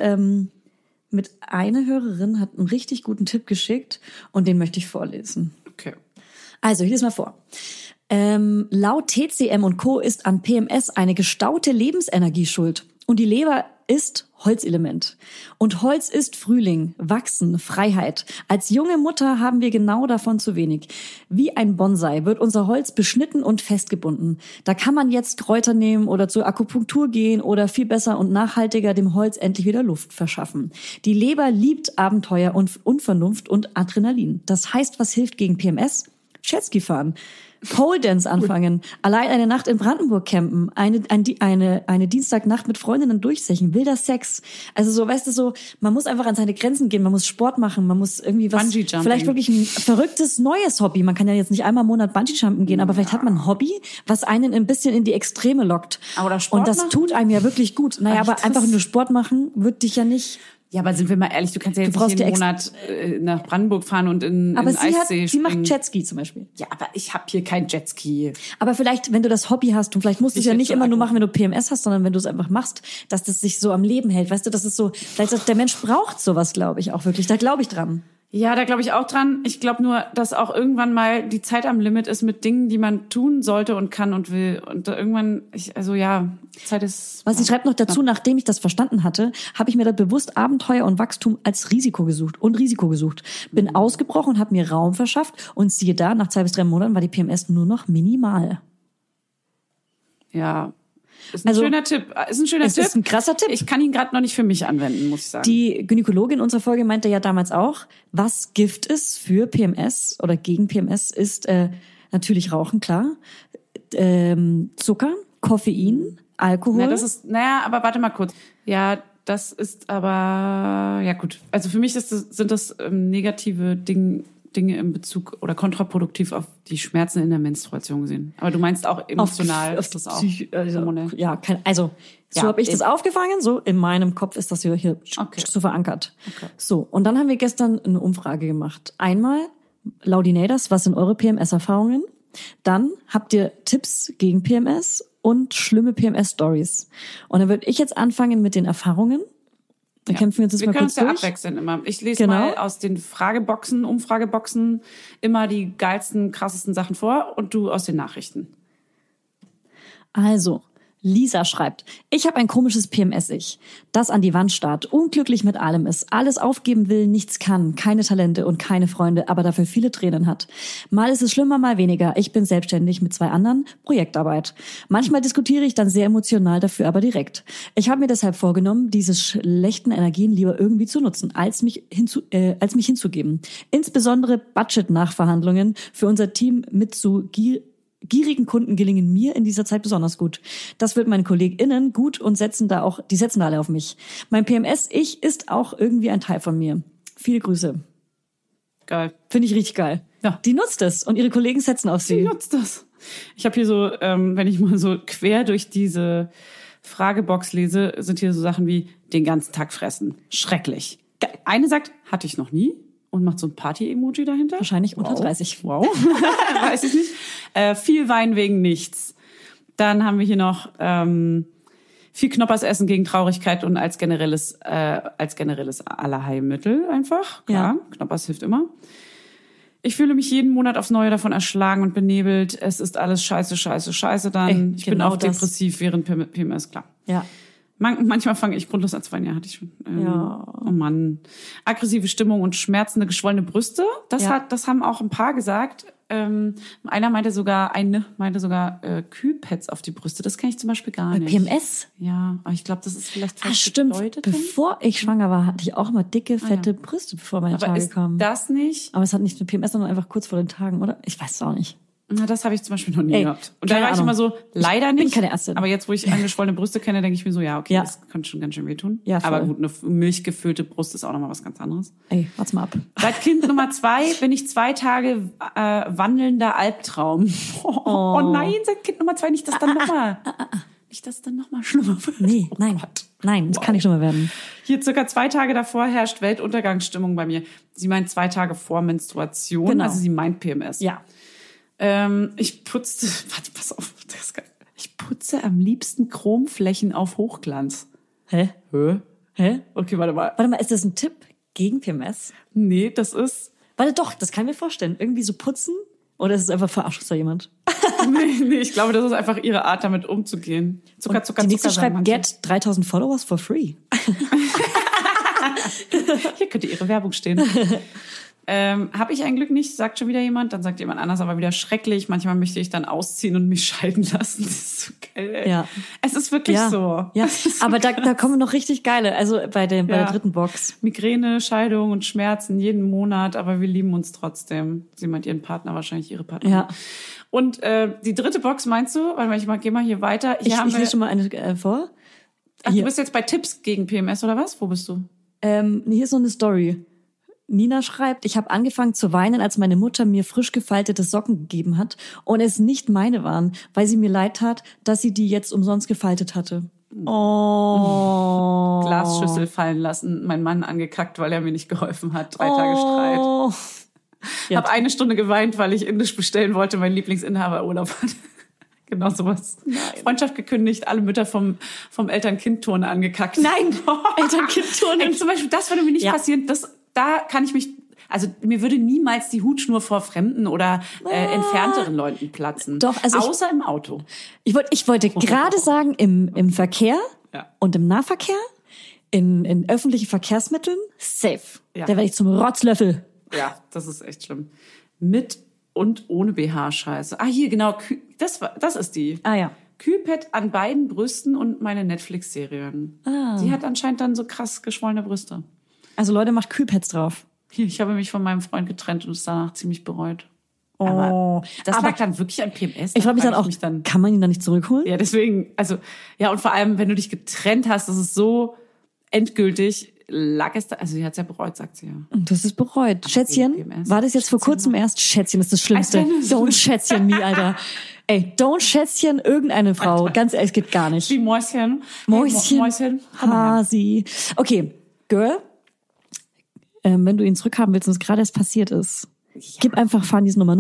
einer Hörerin hat einen richtig guten Tipp geschickt und den möchte ich vorlesen. Okay. Also, ich lese mal vor. Laut TCM und Co. ist an PMS eine gestaute Lebensenergie schuld. Und die Leber ist Holzelement. Und Holz ist Frühling, Wachsen, Freiheit. Als junge Mutter haben wir genau davon zu wenig. Wie ein Bonsai wird unser Holz beschnitten und festgebunden. Da kann man jetzt Kräuter nehmen oder zur Akupunktur gehen oder viel besser und nachhaltiger dem Holz endlich wieder Luft verschaffen. Die Leber liebt Abenteuer und Unvernunft und Adrenalin. Das heißt, was hilft gegen PMS? Jetski fahren. Pole Dance anfangen, allein eine Nacht in Brandenburg campen, eine Dienstagnacht mit Freundinnen durchzechen, wilder Sex. Also so, weißt du, so, man muss einfach an seine Grenzen gehen, man muss Sport machen, man muss irgendwie vielleicht wirklich ein verrücktes neues Hobby. Man kann ja jetzt nicht einmal im Monat Bungee-Jumpen gehen, aber vielleicht hat man ein Hobby, was einen ein bisschen in die Extreme lockt. Oder Sport und das machen? Tut einem ja wirklich gut. Naja, aber einfach nur Sport machen wird dich ja nicht. Ja, aber sind wir mal ehrlich, du kannst ja jetzt nicht jeden Monat nach Brandenburg fahren und in Eissee springen. Sie macht Jetski zum Beispiel. Ja, aber ich habe hier kein Jetski. Aber vielleicht, wenn du das Hobby hast, und vielleicht musst du es ja nicht immer nur machen, wenn du PMS hast, sondern wenn du es einfach machst, dass das sich so am Leben hält. Weißt du, das ist so, vielleicht der Mensch braucht sowas, glaube ich auch wirklich. Da glaube ich dran. Ja, da glaube ich auch dran. Ich glaube nur, dass auch irgendwann mal die Zeit am Limit ist mit Dingen, die man tun sollte und kann und will. Und irgendwann, Zeit ist... Sie schreibt noch dazu, nachdem ich das verstanden hatte, habe ich mir da bewusst Abenteuer und Wachstum als Risiko gesucht. Bin ausgebrochen, habe mir Raum verschafft und siehe da, nach 2 bis 3 Monaten war die PMS nur noch minimal. Ja, ist ein schöner Tipp. Ist ein krasser Tipp. Ich kann ihn gerade noch nicht für mich anwenden, muss ich sagen. Die Gynäkologin unserer Folge meinte ja damals auch, was Gift ist für PMS oder gegen PMS ist natürlich Rauchen, klar, Zucker, Koffein, Alkohol. Aber warte mal kurz. Ja, das ist aber, ja gut. Also für mich sind das negative Dinge in Bezug oder kontraproduktiv auf die Schmerzen in der Menstruation gesehen. Aber du meinst auch emotional ist das auch hormonell? So habe ich das aufgefangen, so in meinem Kopf ist das hier so verankert. Okay. So, und dann haben wir gestern eine Umfrage gemacht. Einmal, Laudinators, was sind eure PMS-Erfahrungen? Dann habt ihr Tipps gegen PMS und schlimme PMS-Stories. Und dann würde ich jetzt anfangen mit den Erfahrungen. Dann kämpfen wir uns das mal kurz durch. Wir können uns ja abwechseln immer. Ich lese mal aus den Umfrageboxen immer die geilsten, krassesten Sachen vor und du aus den Nachrichten. Also, Lisa schreibt, ich habe ein komisches PMS-Ich, das an die Wand starrt, unglücklich mit allem ist, alles aufgeben will, nichts kann, keine Talente und keine Freunde, aber dafür viele Tränen hat. Mal ist es schlimmer, mal weniger. Ich bin selbstständig mit 2 anderen, Projektarbeit. Manchmal diskutiere ich dann sehr emotional, dafür aber direkt. Ich habe mir deshalb vorgenommen, diese schlechten Energien lieber irgendwie zu nutzen, als mich hinzugeben. Insbesondere Budget-Nachverhandlungen für unser Team gierigen Kunden gelingen mir in dieser Zeit besonders gut. Das wird meinen KollegInnen gut und die setzen da alle auf mich. Mein PMS-Ich ist auch irgendwie ein Teil von mir. Viele Grüße. Geil. Finde ich richtig geil. Ja. Die nutzt es und ihre Kollegen setzen auf sie. Die nutzt das. Ich habe hier so, wenn ich mal so quer durch diese Fragebox lese, sind hier so Sachen wie den ganzen Tag fressen. Schrecklich. Eine sagt, hatte ich noch nie und macht so ein Party-Emoji dahinter. Wahrscheinlich unter 30. Wow. Weiß ich nicht. Viel Wein wegen nichts. Dann haben wir hier noch viel Knoppers essen gegen Traurigkeit und als generelles Allerheilmittel einfach. Klar, ja. Knoppers hilft immer. Ich fühle mich jeden Monat aufs Neue davon erschlagen und benebelt. Es ist alles scheiße dann. Ich bin auch depressiv während PMS, klar. Ja. Manchmal fange ich grundlos an zu weinen, ja, hatte ich schon. Ja. Oh Mann. Aggressive Stimmung und schmerzende, geschwollene Brüste. Das haben auch ein paar gesagt. Einer meinte sogar Kühlpads auf die Brüste. Das kenne ich zum Beispiel gar nicht. PMS? Ja, aber ich glaube, das ist vielleicht falsch stimmt. gedeutet. Bevor ich schwanger war, hatte ich auch immer dicke, fette Brüste, bevor meine Tage kamen. Das nicht? Aber es hat nicht mit PMS, sondern einfach kurz vor den Tagen, oder? Ich weiß es auch nicht. Na, das habe ich zum Beispiel noch nie gehabt. Und da war ich immer so, leider nicht. Ich bin keine Ärztin. Aber jetzt, wo ich angeschwollene Brüste kenne, denke ich mir so, ja, okay, das könnte schon ganz schön wehtun. Ja, voll. Aber gut, eine milchgefüllte Brust ist auch nochmal was ganz anderes. Ey, warte mal ab. Seit Kind Nummer 2 bin ich 2 Tage wandelnder Albtraum. Oh nein, seit Kind Nummer 2 nicht, dass dann nochmal... Nicht, dass es dann nochmal schlimmer wird. Nee, nein, das kann nicht schlimmer werden. Hier circa 2 Tage davor herrscht Weltuntergangsstimmung bei mir. Sie meint 2 Tage vor Menstruation, genau. Also sie meint PMS. Ja. Ich putze, pass auf, das ist geil. Ich putze am liebsten Chromflächen auf Hochglanz. Hä? Okay, warte mal. Warte mal, ist das ein Tipp gegen PMS? Nee, das ist... Warte doch, das kann ich mir vorstellen. Irgendwie so putzen? Oder ist es einfach verarscht da jemand? Nee, ich glaube, das ist einfach ihre Art, damit umzugehen. Zucker. Die nächste schreibt, get 3000 Followers for free. Hier könnte ihre Werbung stehen. Habe ich ein Glück nicht, sagt schon wieder jemand. Dann sagt jemand anders, aber wieder schrecklich. Manchmal möchte ich dann ausziehen und mich scheiden lassen. Das ist so geil, ey. Ja. Es ist wirklich so. Ja, aber da kommen noch richtig geile. Also bei der dritten Box. Migräne, Scheidung und Schmerzen jeden Monat, aber wir lieben uns trotzdem. Sie meint ihren Partner, wahrscheinlich ihre Partnerin. Ja. Und die dritte Box meinst du? Warte mal, geh mal hier weiter. Ich lese schon mal eine vor. Ach, du bist jetzt bei Tipps gegen PMS oder was? Wo bist du? Hier ist noch eine Story. Nina schreibt, ich habe angefangen zu weinen, als meine Mutter mir frisch gefaltete Socken gegeben hat und es nicht meine waren, weil sie mir leid tat, dass sie die jetzt umsonst gefaltet hatte. Oh. Glasschüssel fallen lassen, mein Mann angekackt, weil er mir nicht geholfen hat. 3 Tage Streit. Ich habe 1 Stunde geweint, weil ich Indisch bestellen wollte, mein Lieblingsinhaber Urlaub hatte. Genau sowas. Nein. Freundschaft gekündigt, alle Mütter vom Eltern-Kind-Turnen angekackt. Nein, Eltern-Kind-Turnen. Zum Beispiel, das würde mir nicht passieren. Da kann ich mich, also mir würde niemals die Hutschnur vor fremden oder entfernteren Leuten platzen. Doch, also außer im Auto. Ich wollte gerade sagen, im Verkehr und im Nahverkehr, in öffentlichen Verkehrsmitteln, safe. Ja. Da werde ich zum Rotzlöffel. Ja, das ist echt schlimm. Mit und ohne BH-Scheiße. Hier, genau, das ist die. Ah ja. Kühlpad an beiden Brüsten und meine Netflix-Serien. Sie hat anscheinend dann so krass geschwollene Brüste. Also Leute, macht Kühlpads drauf. Ich habe mich von meinem Freund getrennt und es danach ziemlich bereut. Aber das lag dann wirklich an PMS. Ich frage mich dann auch, kann man ihn dann nicht zurückholen? Ja, deswegen, also, ja, und vor allem, wenn du dich getrennt hast, das ist so endgültig, lag es da, also sie hat es ja bereut, sagt sie ja. Und das ist bereut. Aber Schätzchen, war das jetzt vor kurzem erst? Schätzchen ist das Schlimmste. Don't Schätzchen me, Alter. Ey, don't Schätzchen irgendeine Frau. Alter. Ganz ehrlich, es geht gar nicht. Wie Mäuschen. Mäuschen. Hasi. Okay, Girl. Wenn du ihn zurückhaben willst und es gerade erst passiert ist, gib einfach Fannys Nummer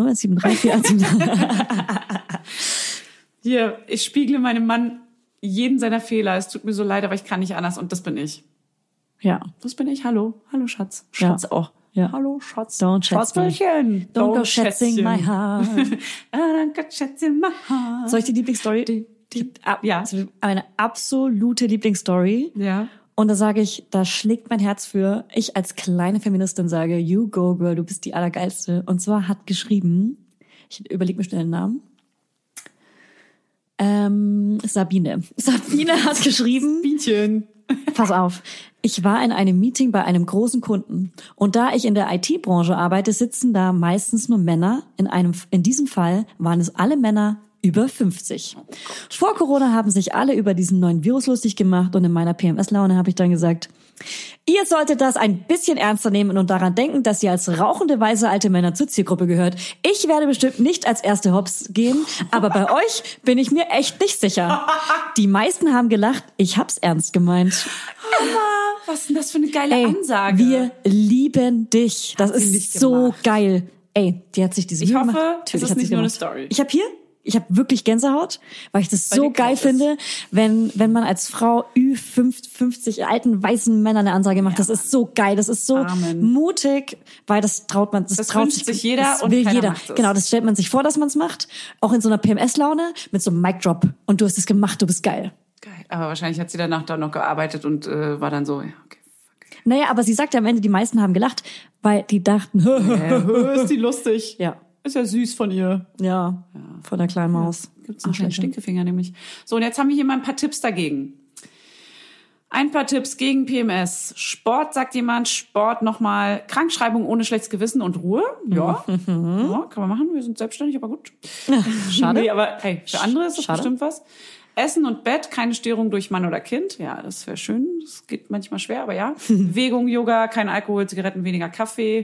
017348. Hier, ich spiegle meinem Mann jeden seiner Fehler. Es tut mir so leid, aber ich kann nicht anders und das bin ich. Ja. Das bin ich. Hallo, Schatz. Schatz auch. Ja. Hallo, Schatz. Don't Schätzchen. Don't go schätzing my heart. Don't go schätzing my heart. Soll ich die Lieblingsstory? Ja. Eine absolute Lieblingsstory. Ja. Und da sage ich, da schlägt mein Herz für. Ich als kleine Feministin sage, you go girl, du bist die Allergeilste. Und zwar hat geschrieben, ich überlege mir schnell den Namen. Sabine. Sabine hat geschrieben. Bienchen. Pass auf. Ich war in einem Meeting bei einem großen Kunden. Und da ich in der IT-Branche arbeite, sitzen da meistens nur Männer. In diesem Fall waren es alle Männer über 50. Vor Corona haben sich alle über diesen neuen Virus lustig gemacht und in meiner PMS-Laune habe ich dann gesagt, ihr solltet das ein bisschen ernster nehmen und daran denken, dass ihr als rauchende, weiße alte Männer zur Zielgruppe gehört. Ich werde bestimmt nicht als erste hops gehen, aber bei euch bin ich mir echt nicht sicher. Die meisten haben gelacht, ich hab's ernst gemeint. Was ist denn das für eine geile Ansage? Wir lieben dich. Das ist so geil. Ey, die hat sich diese Mühe gemacht. Ich hoffe, Natürlich es hat ist sie nicht nur eine gemacht. Story. Ich habe wirklich Gänsehaut, weil ich das so geil finde, wenn man als Frau Ü50 alten weißen Männern eine Ansage macht. Das ist so geil, das ist so mutig, weil das traut wünscht sich jeder das und will keiner jeder. macht es. Genau, das stellt man sich vor, dass man es macht, auch in so einer PMS-Laune mit so einem Mic-Drop und du hast es gemacht, du bist geil. Geil. Aber wahrscheinlich hat sie danach da noch gearbeitet und war dann so, ja, okay. Naja, aber sie sagt ja am Ende, die meisten haben gelacht, weil die dachten, Ist die lustig. ja. Ist ja süß von ihr. Ja, von der kleinen Maus. Gibt's einen kleinen Stinkefinger nämlich. So, und jetzt haben wir hier mal ein paar Tipps dagegen. Ein paar Tipps gegen PMS. Sport, sagt jemand. Sport nochmal. Krankschreibung ohne schlechtes Gewissen und Ruhe. Ja. Ja, kann man machen. Wir sind selbstständig, aber gut. Schade. Nee, aber hey, für andere ist das Schade. bestimmt was. Essen und Bett, keine Störung durch Mann oder Kind. Ja, das wäre schön. Das geht manchmal schwer, aber ja. Bewegung, Yoga, kein Alkohol, Zigaretten, weniger Kaffee.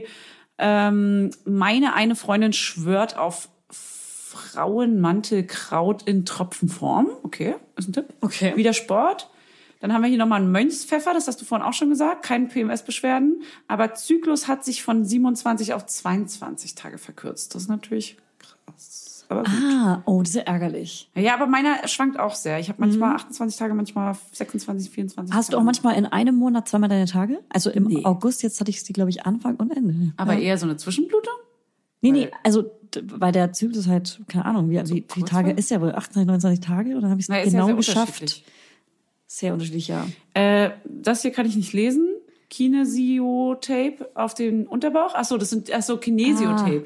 Meine eine Freundin schwört auf Frauenmantelkraut in Tropfenform. Okay, ist ein Tipp. Okay. Wieder Sport. Dann haben wir hier nochmal einen Mönchspfeffer, das hast du vorhin auch schon gesagt. Keine PMS-Beschwerden. Aber Zyklus hat sich von 27 auf 22 Tage verkürzt. Das ist natürlich krass. Aber gut. Das ist ja ärgerlich. Ja, aber meiner schwankt auch sehr. Ich habe manchmal 28 Tage, manchmal 26, 24 Hast du auch manchmal in einem Monat zweimal deine Tage? Also im August, jetzt hatte ich sie, glaube ich, Anfang und Ende. Aber eher so eine Zwischenblutung? Nee, also weil der Zyklus halt, keine Ahnung, wie Tage ist ja wohl, 28, 29 Tage oder habe ich es genau geschafft? Sehr unterschiedlich, ja. Das hier kann ich nicht lesen. Kinesiotape auf den Unterbauch. Das sind Kinesiotape.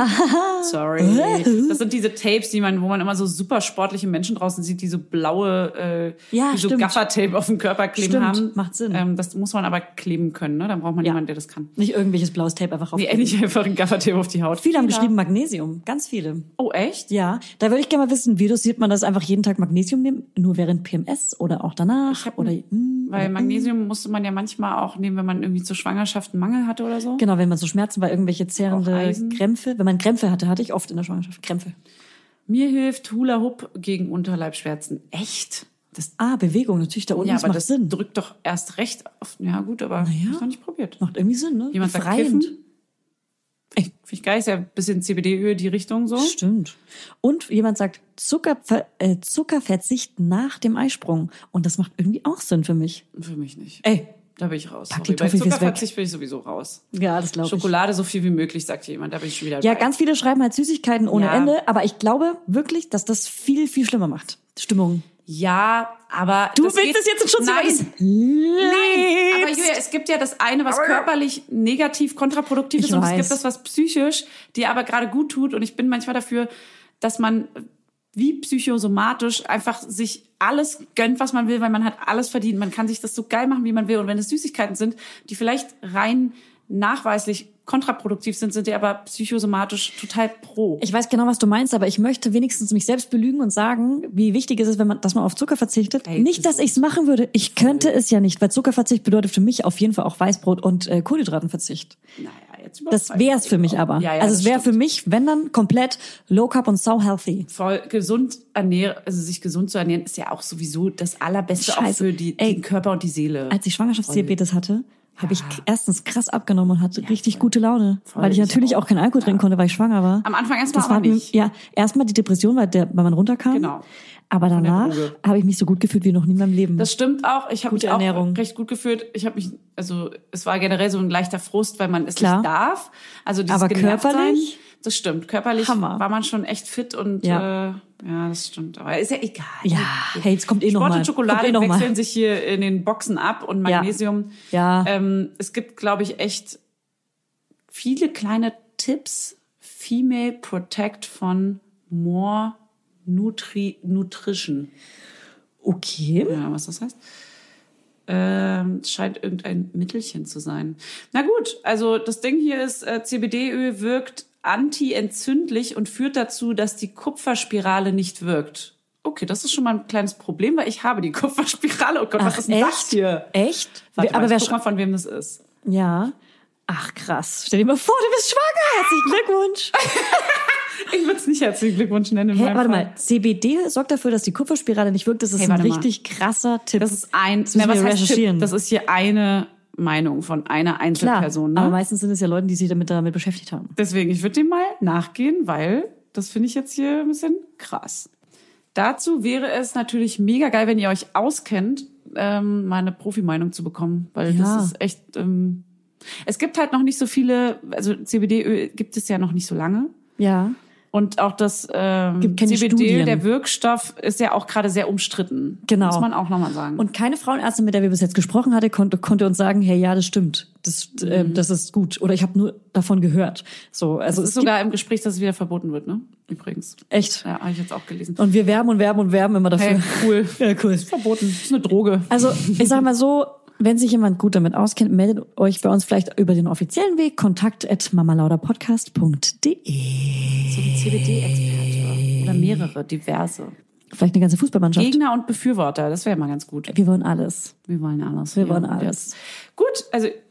Sorry. Das sind diese Tapes, wo man immer so super sportliche Menschen draußen sieht, die so blaue, die so Gaffertape auf dem Körper kleben haben. Macht Sinn. Das muss man aber kleben können, ne? Dann braucht man jemanden, der das kann. Nicht irgendwelches blaues Tape einfach Nee, nicht einfach ein Gaffertape auf die Haut. Viele haben geschrieben Magnesium. Ganz viele. Oh, echt? Ja. Da würde ich gerne mal wissen, wie dosiert man das einfach jeden Tag Magnesium nehmen? Nur während PMS oder auch danach? Weil Magnesium musste man ja manchmal auch nehmen, wenn man irgendwie zur Schwangerschaft einen Mangel hatte oder so. Genau, wenn man so Schmerzen bei irgendwelche zehrende Krämpfe, wenn man Krämpfe hatte ich oft in der Schwangerschaft Krämpfe. Mir hilft Hula Hoop gegen Unterleibsschmerzen. Echt? Bewegung, natürlich, da unten, ja, das aber macht das Sinn. drückt doch erst recht auf, ja gut, aber ich habe noch nicht probiert. Macht irgendwie Sinn, ne? Jemand sagt Kiffen? Finde ich geil, ist ja ein bisschen CBD-Öl, die Richtung so. Stimmt. Und jemand sagt Zuckerverzicht nach dem Eisprung. Und das macht irgendwie auch Sinn für mich. Für mich nicht. Ey, da bin ich raus. pack die Bei Toffifees Zuckerverzicht bin ich sowieso raus. Ja, das glaube ich. Schokolade so viel wie möglich, sagt jemand. Da bin ich schon wieder Ja, dabei. ganz viele schreiben halt Süßigkeiten ohne Ende. Aber ich glaube wirklich, dass das viel, viel schlimmer macht. Stimmung. Ja, aber du willst es jetzt in Schutz nehmen? Nein, aber Julia, es gibt ja das eine, was körperlich negativ kontraproduktiv ist, und es gibt das, was psychisch dir aber gerade gut tut. Und ich bin manchmal dafür, dass man wie psychosomatisch einfach sich alles gönnt, was man will, weil man hat alles verdient. Man kann sich das so geil machen, wie man will. Und wenn es Süßigkeiten sind, die vielleicht rein nachweislich kontraproduktiv sind die aber psychosomatisch total pro. Ich weiß genau, was du meinst, aber ich möchte wenigstens mich selbst belügen und sagen, wie wichtig ist es, dass man auf Zucker verzichtet. Nicht, dass ich es machen würde. Ich könnte es ja nicht, weil Zuckerverzicht bedeutet für mich auf jeden Fall auch Weißbrot und Kohlenhydratenverzicht. Naja, jetzt das wäre es für mich aber. Ja, also es wäre für mich, wenn dann, komplett low carb und so healthy. Voll gesund ernähren, also sich gesund zu ernähren, ist ja auch sowieso das Allerbeste auch für den Körper und die Seele. Als ich Schwangerschaftsdiabetes hatte, habe ich erstens krass abgenommen und hatte richtig gute Laune, weil ich natürlich auch keinen Alkohol trinken konnte, weil ich schwanger war. Am Anfang erstmal aber nicht. Ja, erstmal die Depression, weil man runterkam. Genau. Aber danach habe ich mich so gut gefühlt wie noch nie in meinem Leben. Das stimmt auch. Ich habe mich auch recht gut gefühlt. Es war generell so ein leichter Frust, weil man es nicht darf. Also dieses aber körperlich? Das stimmt. Körperlich war man schon echt fit und ja, das stimmt. Aber ist ja egal. Ja, hey, jetzt kommt Sport noch und Schokolade wechseln sich hier in den Boxen ab und Magnesium. Ja. Es gibt, glaube ich, echt viele kleine Tipps. Female Protect von More Nutrition. Okay. Ja, was das heißt? Scheint irgendein Mittelchen zu sein. Na gut, also das Ding hier ist, CBD-Öl wirkt antientzündlich und führt dazu, dass die Kupferspirale nicht wirkt. Okay, das ist schon mal ein kleines Problem, weil ich habe die Kupferspirale. Oh Gott, was ist denn das hier? Echt? Warte Aber mal, guck mal, von wem das ist. Ja. Ach krass. Stell dir mal vor, du bist schwanger. Herzlichen Glückwunsch. Ich würde es nicht herzlichen Glückwunsch nennen. Hey, warte mal. CBD sorgt dafür, dass die Kupferspirale nicht wirkt. Das ist ein richtig krasser Tipp. Das ist ein, das müssen wir recherchieren. Das ist hier eine Meinung von einer Einzelperson. Klar, ne? aber meistens sind es ja Leute, die sich damit beschäftigt haben. Deswegen, ich würde dem mal nachgehen, weil das finde ich jetzt hier ein bisschen krass. Dazu wäre es natürlich mega geil, wenn ihr euch auskennt, mal eine Profi-Meinung zu bekommen, weil das ist echt. Es gibt halt noch nicht so viele, also CBD-Öl gibt es ja noch nicht so lange. Ja. Und auch das CBD, Studien. der Wirkstoff, ist ja auch gerade sehr umstritten. Genau. Muss man auch nochmal sagen. Und keine Frauenärztin, mit der wir bis jetzt gesprochen hatten, konnte uns sagen, hey, ja, das stimmt. Das ist gut. Oder ich habe nur davon gehört. So, also es ist sogar im Gespräch, dass es wieder verboten wird, ne? Übrigens. Echt? Ja, habe ich jetzt auch gelesen. Und wir werben immer dafür. Hey, cool. Ja, cool. Ist verboten. Ist eine Droge. Also, ich sag mal so, wenn sich jemand gut damit auskennt, meldet euch bei uns vielleicht über den offiziellen Weg, kontakt@mamalaudapodcast.de. So ein CBD-Experte. Oder mehrere, diverse. Vielleicht eine ganze Fußballmannschaft. Gegner und Befürworter, das wäre mal ganz gut. Wir wollen alles. Wir wollen alles. Wir wollen alles. Gut,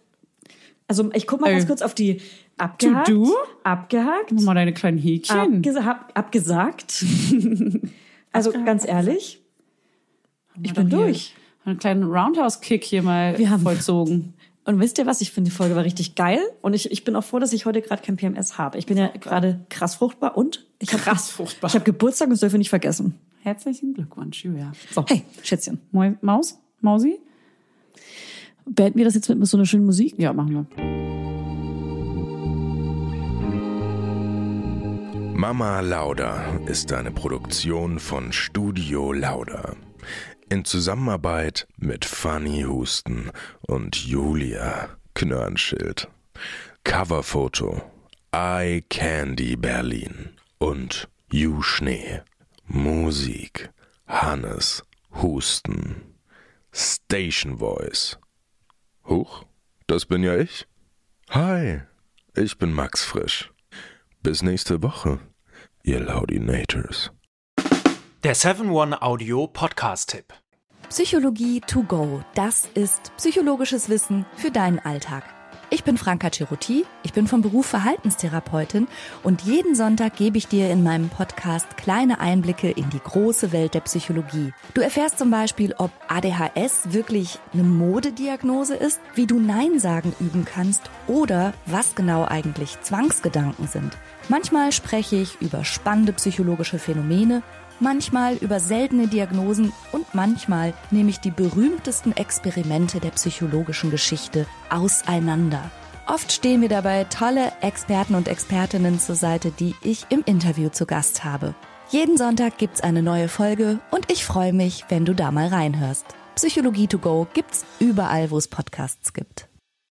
also ich guck mal ganz kurz auf die abgehakt. To-do? Abgehakt. Mach mal deine kleinen Häkchen. Abgesagt. Also ganz ehrlich, ich bin durch. Einen kleinen Roundhouse-Kick hier mal vollzogen. Und wisst ihr was? Ich finde, die Folge war richtig geil. Und ich bin auch froh, dass ich heute gerade kein PMS habe. Ich bin ja gerade krass fruchtbar und ich habe Geburtstag und das dürfen wir nicht vergessen. Herzlichen Glückwunsch, Julia. So. Hey, Schätzchen. Mausi? Beenden wir das jetzt mit so einer schönen Musik? Ja, machen wir. Mama Lauda ist eine Produktion von Studio Lauda. In Zusammenarbeit mit Fanny Husten und Julia Knörnschild. Coverfoto Eye Candy Berlin und You Schnee. Musik Hannes Husten. Station Voice. Huch, das bin ja ich. Hi, ich bin Max Frisch. Bis nächste Woche, ihr Laudinators. Der 7-One-Audio-Podcast-Tipp. Psychologie to go. Das ist psychologisches Wissen für deinen Alltag. Ich bin Franka Cerutti, ich bin vom Beruf Verhaltenstherapeutin und jeden Sonntag gebe ich dir in meinem Podcast kleine Einblicke in die große Welt der Psychologie. Du erfährst zum Beispiel, ob ADHS wirklich eine Modediagnose ist, wie du Nein sagen üben kannst oder was genau eigentlich Zwangsgedanken sind. Manchmal spreche ich über spannende psychologische Phänomene, manchmal über seltene Diagnosen und manchmal nehme ich die berühmtesten Experimente der psychologischen Geschichte auseinander. Oft stehen mir dabei tolle Experten und Expertinnen zur Seite, die ich im Interview zu Gast habe. Jeden Sonntag gibt's eine neue Folge und ich freue mich, wenn du da mal reinhörst. Psychologie to go gibt's überall, wo es Podcasts gibt.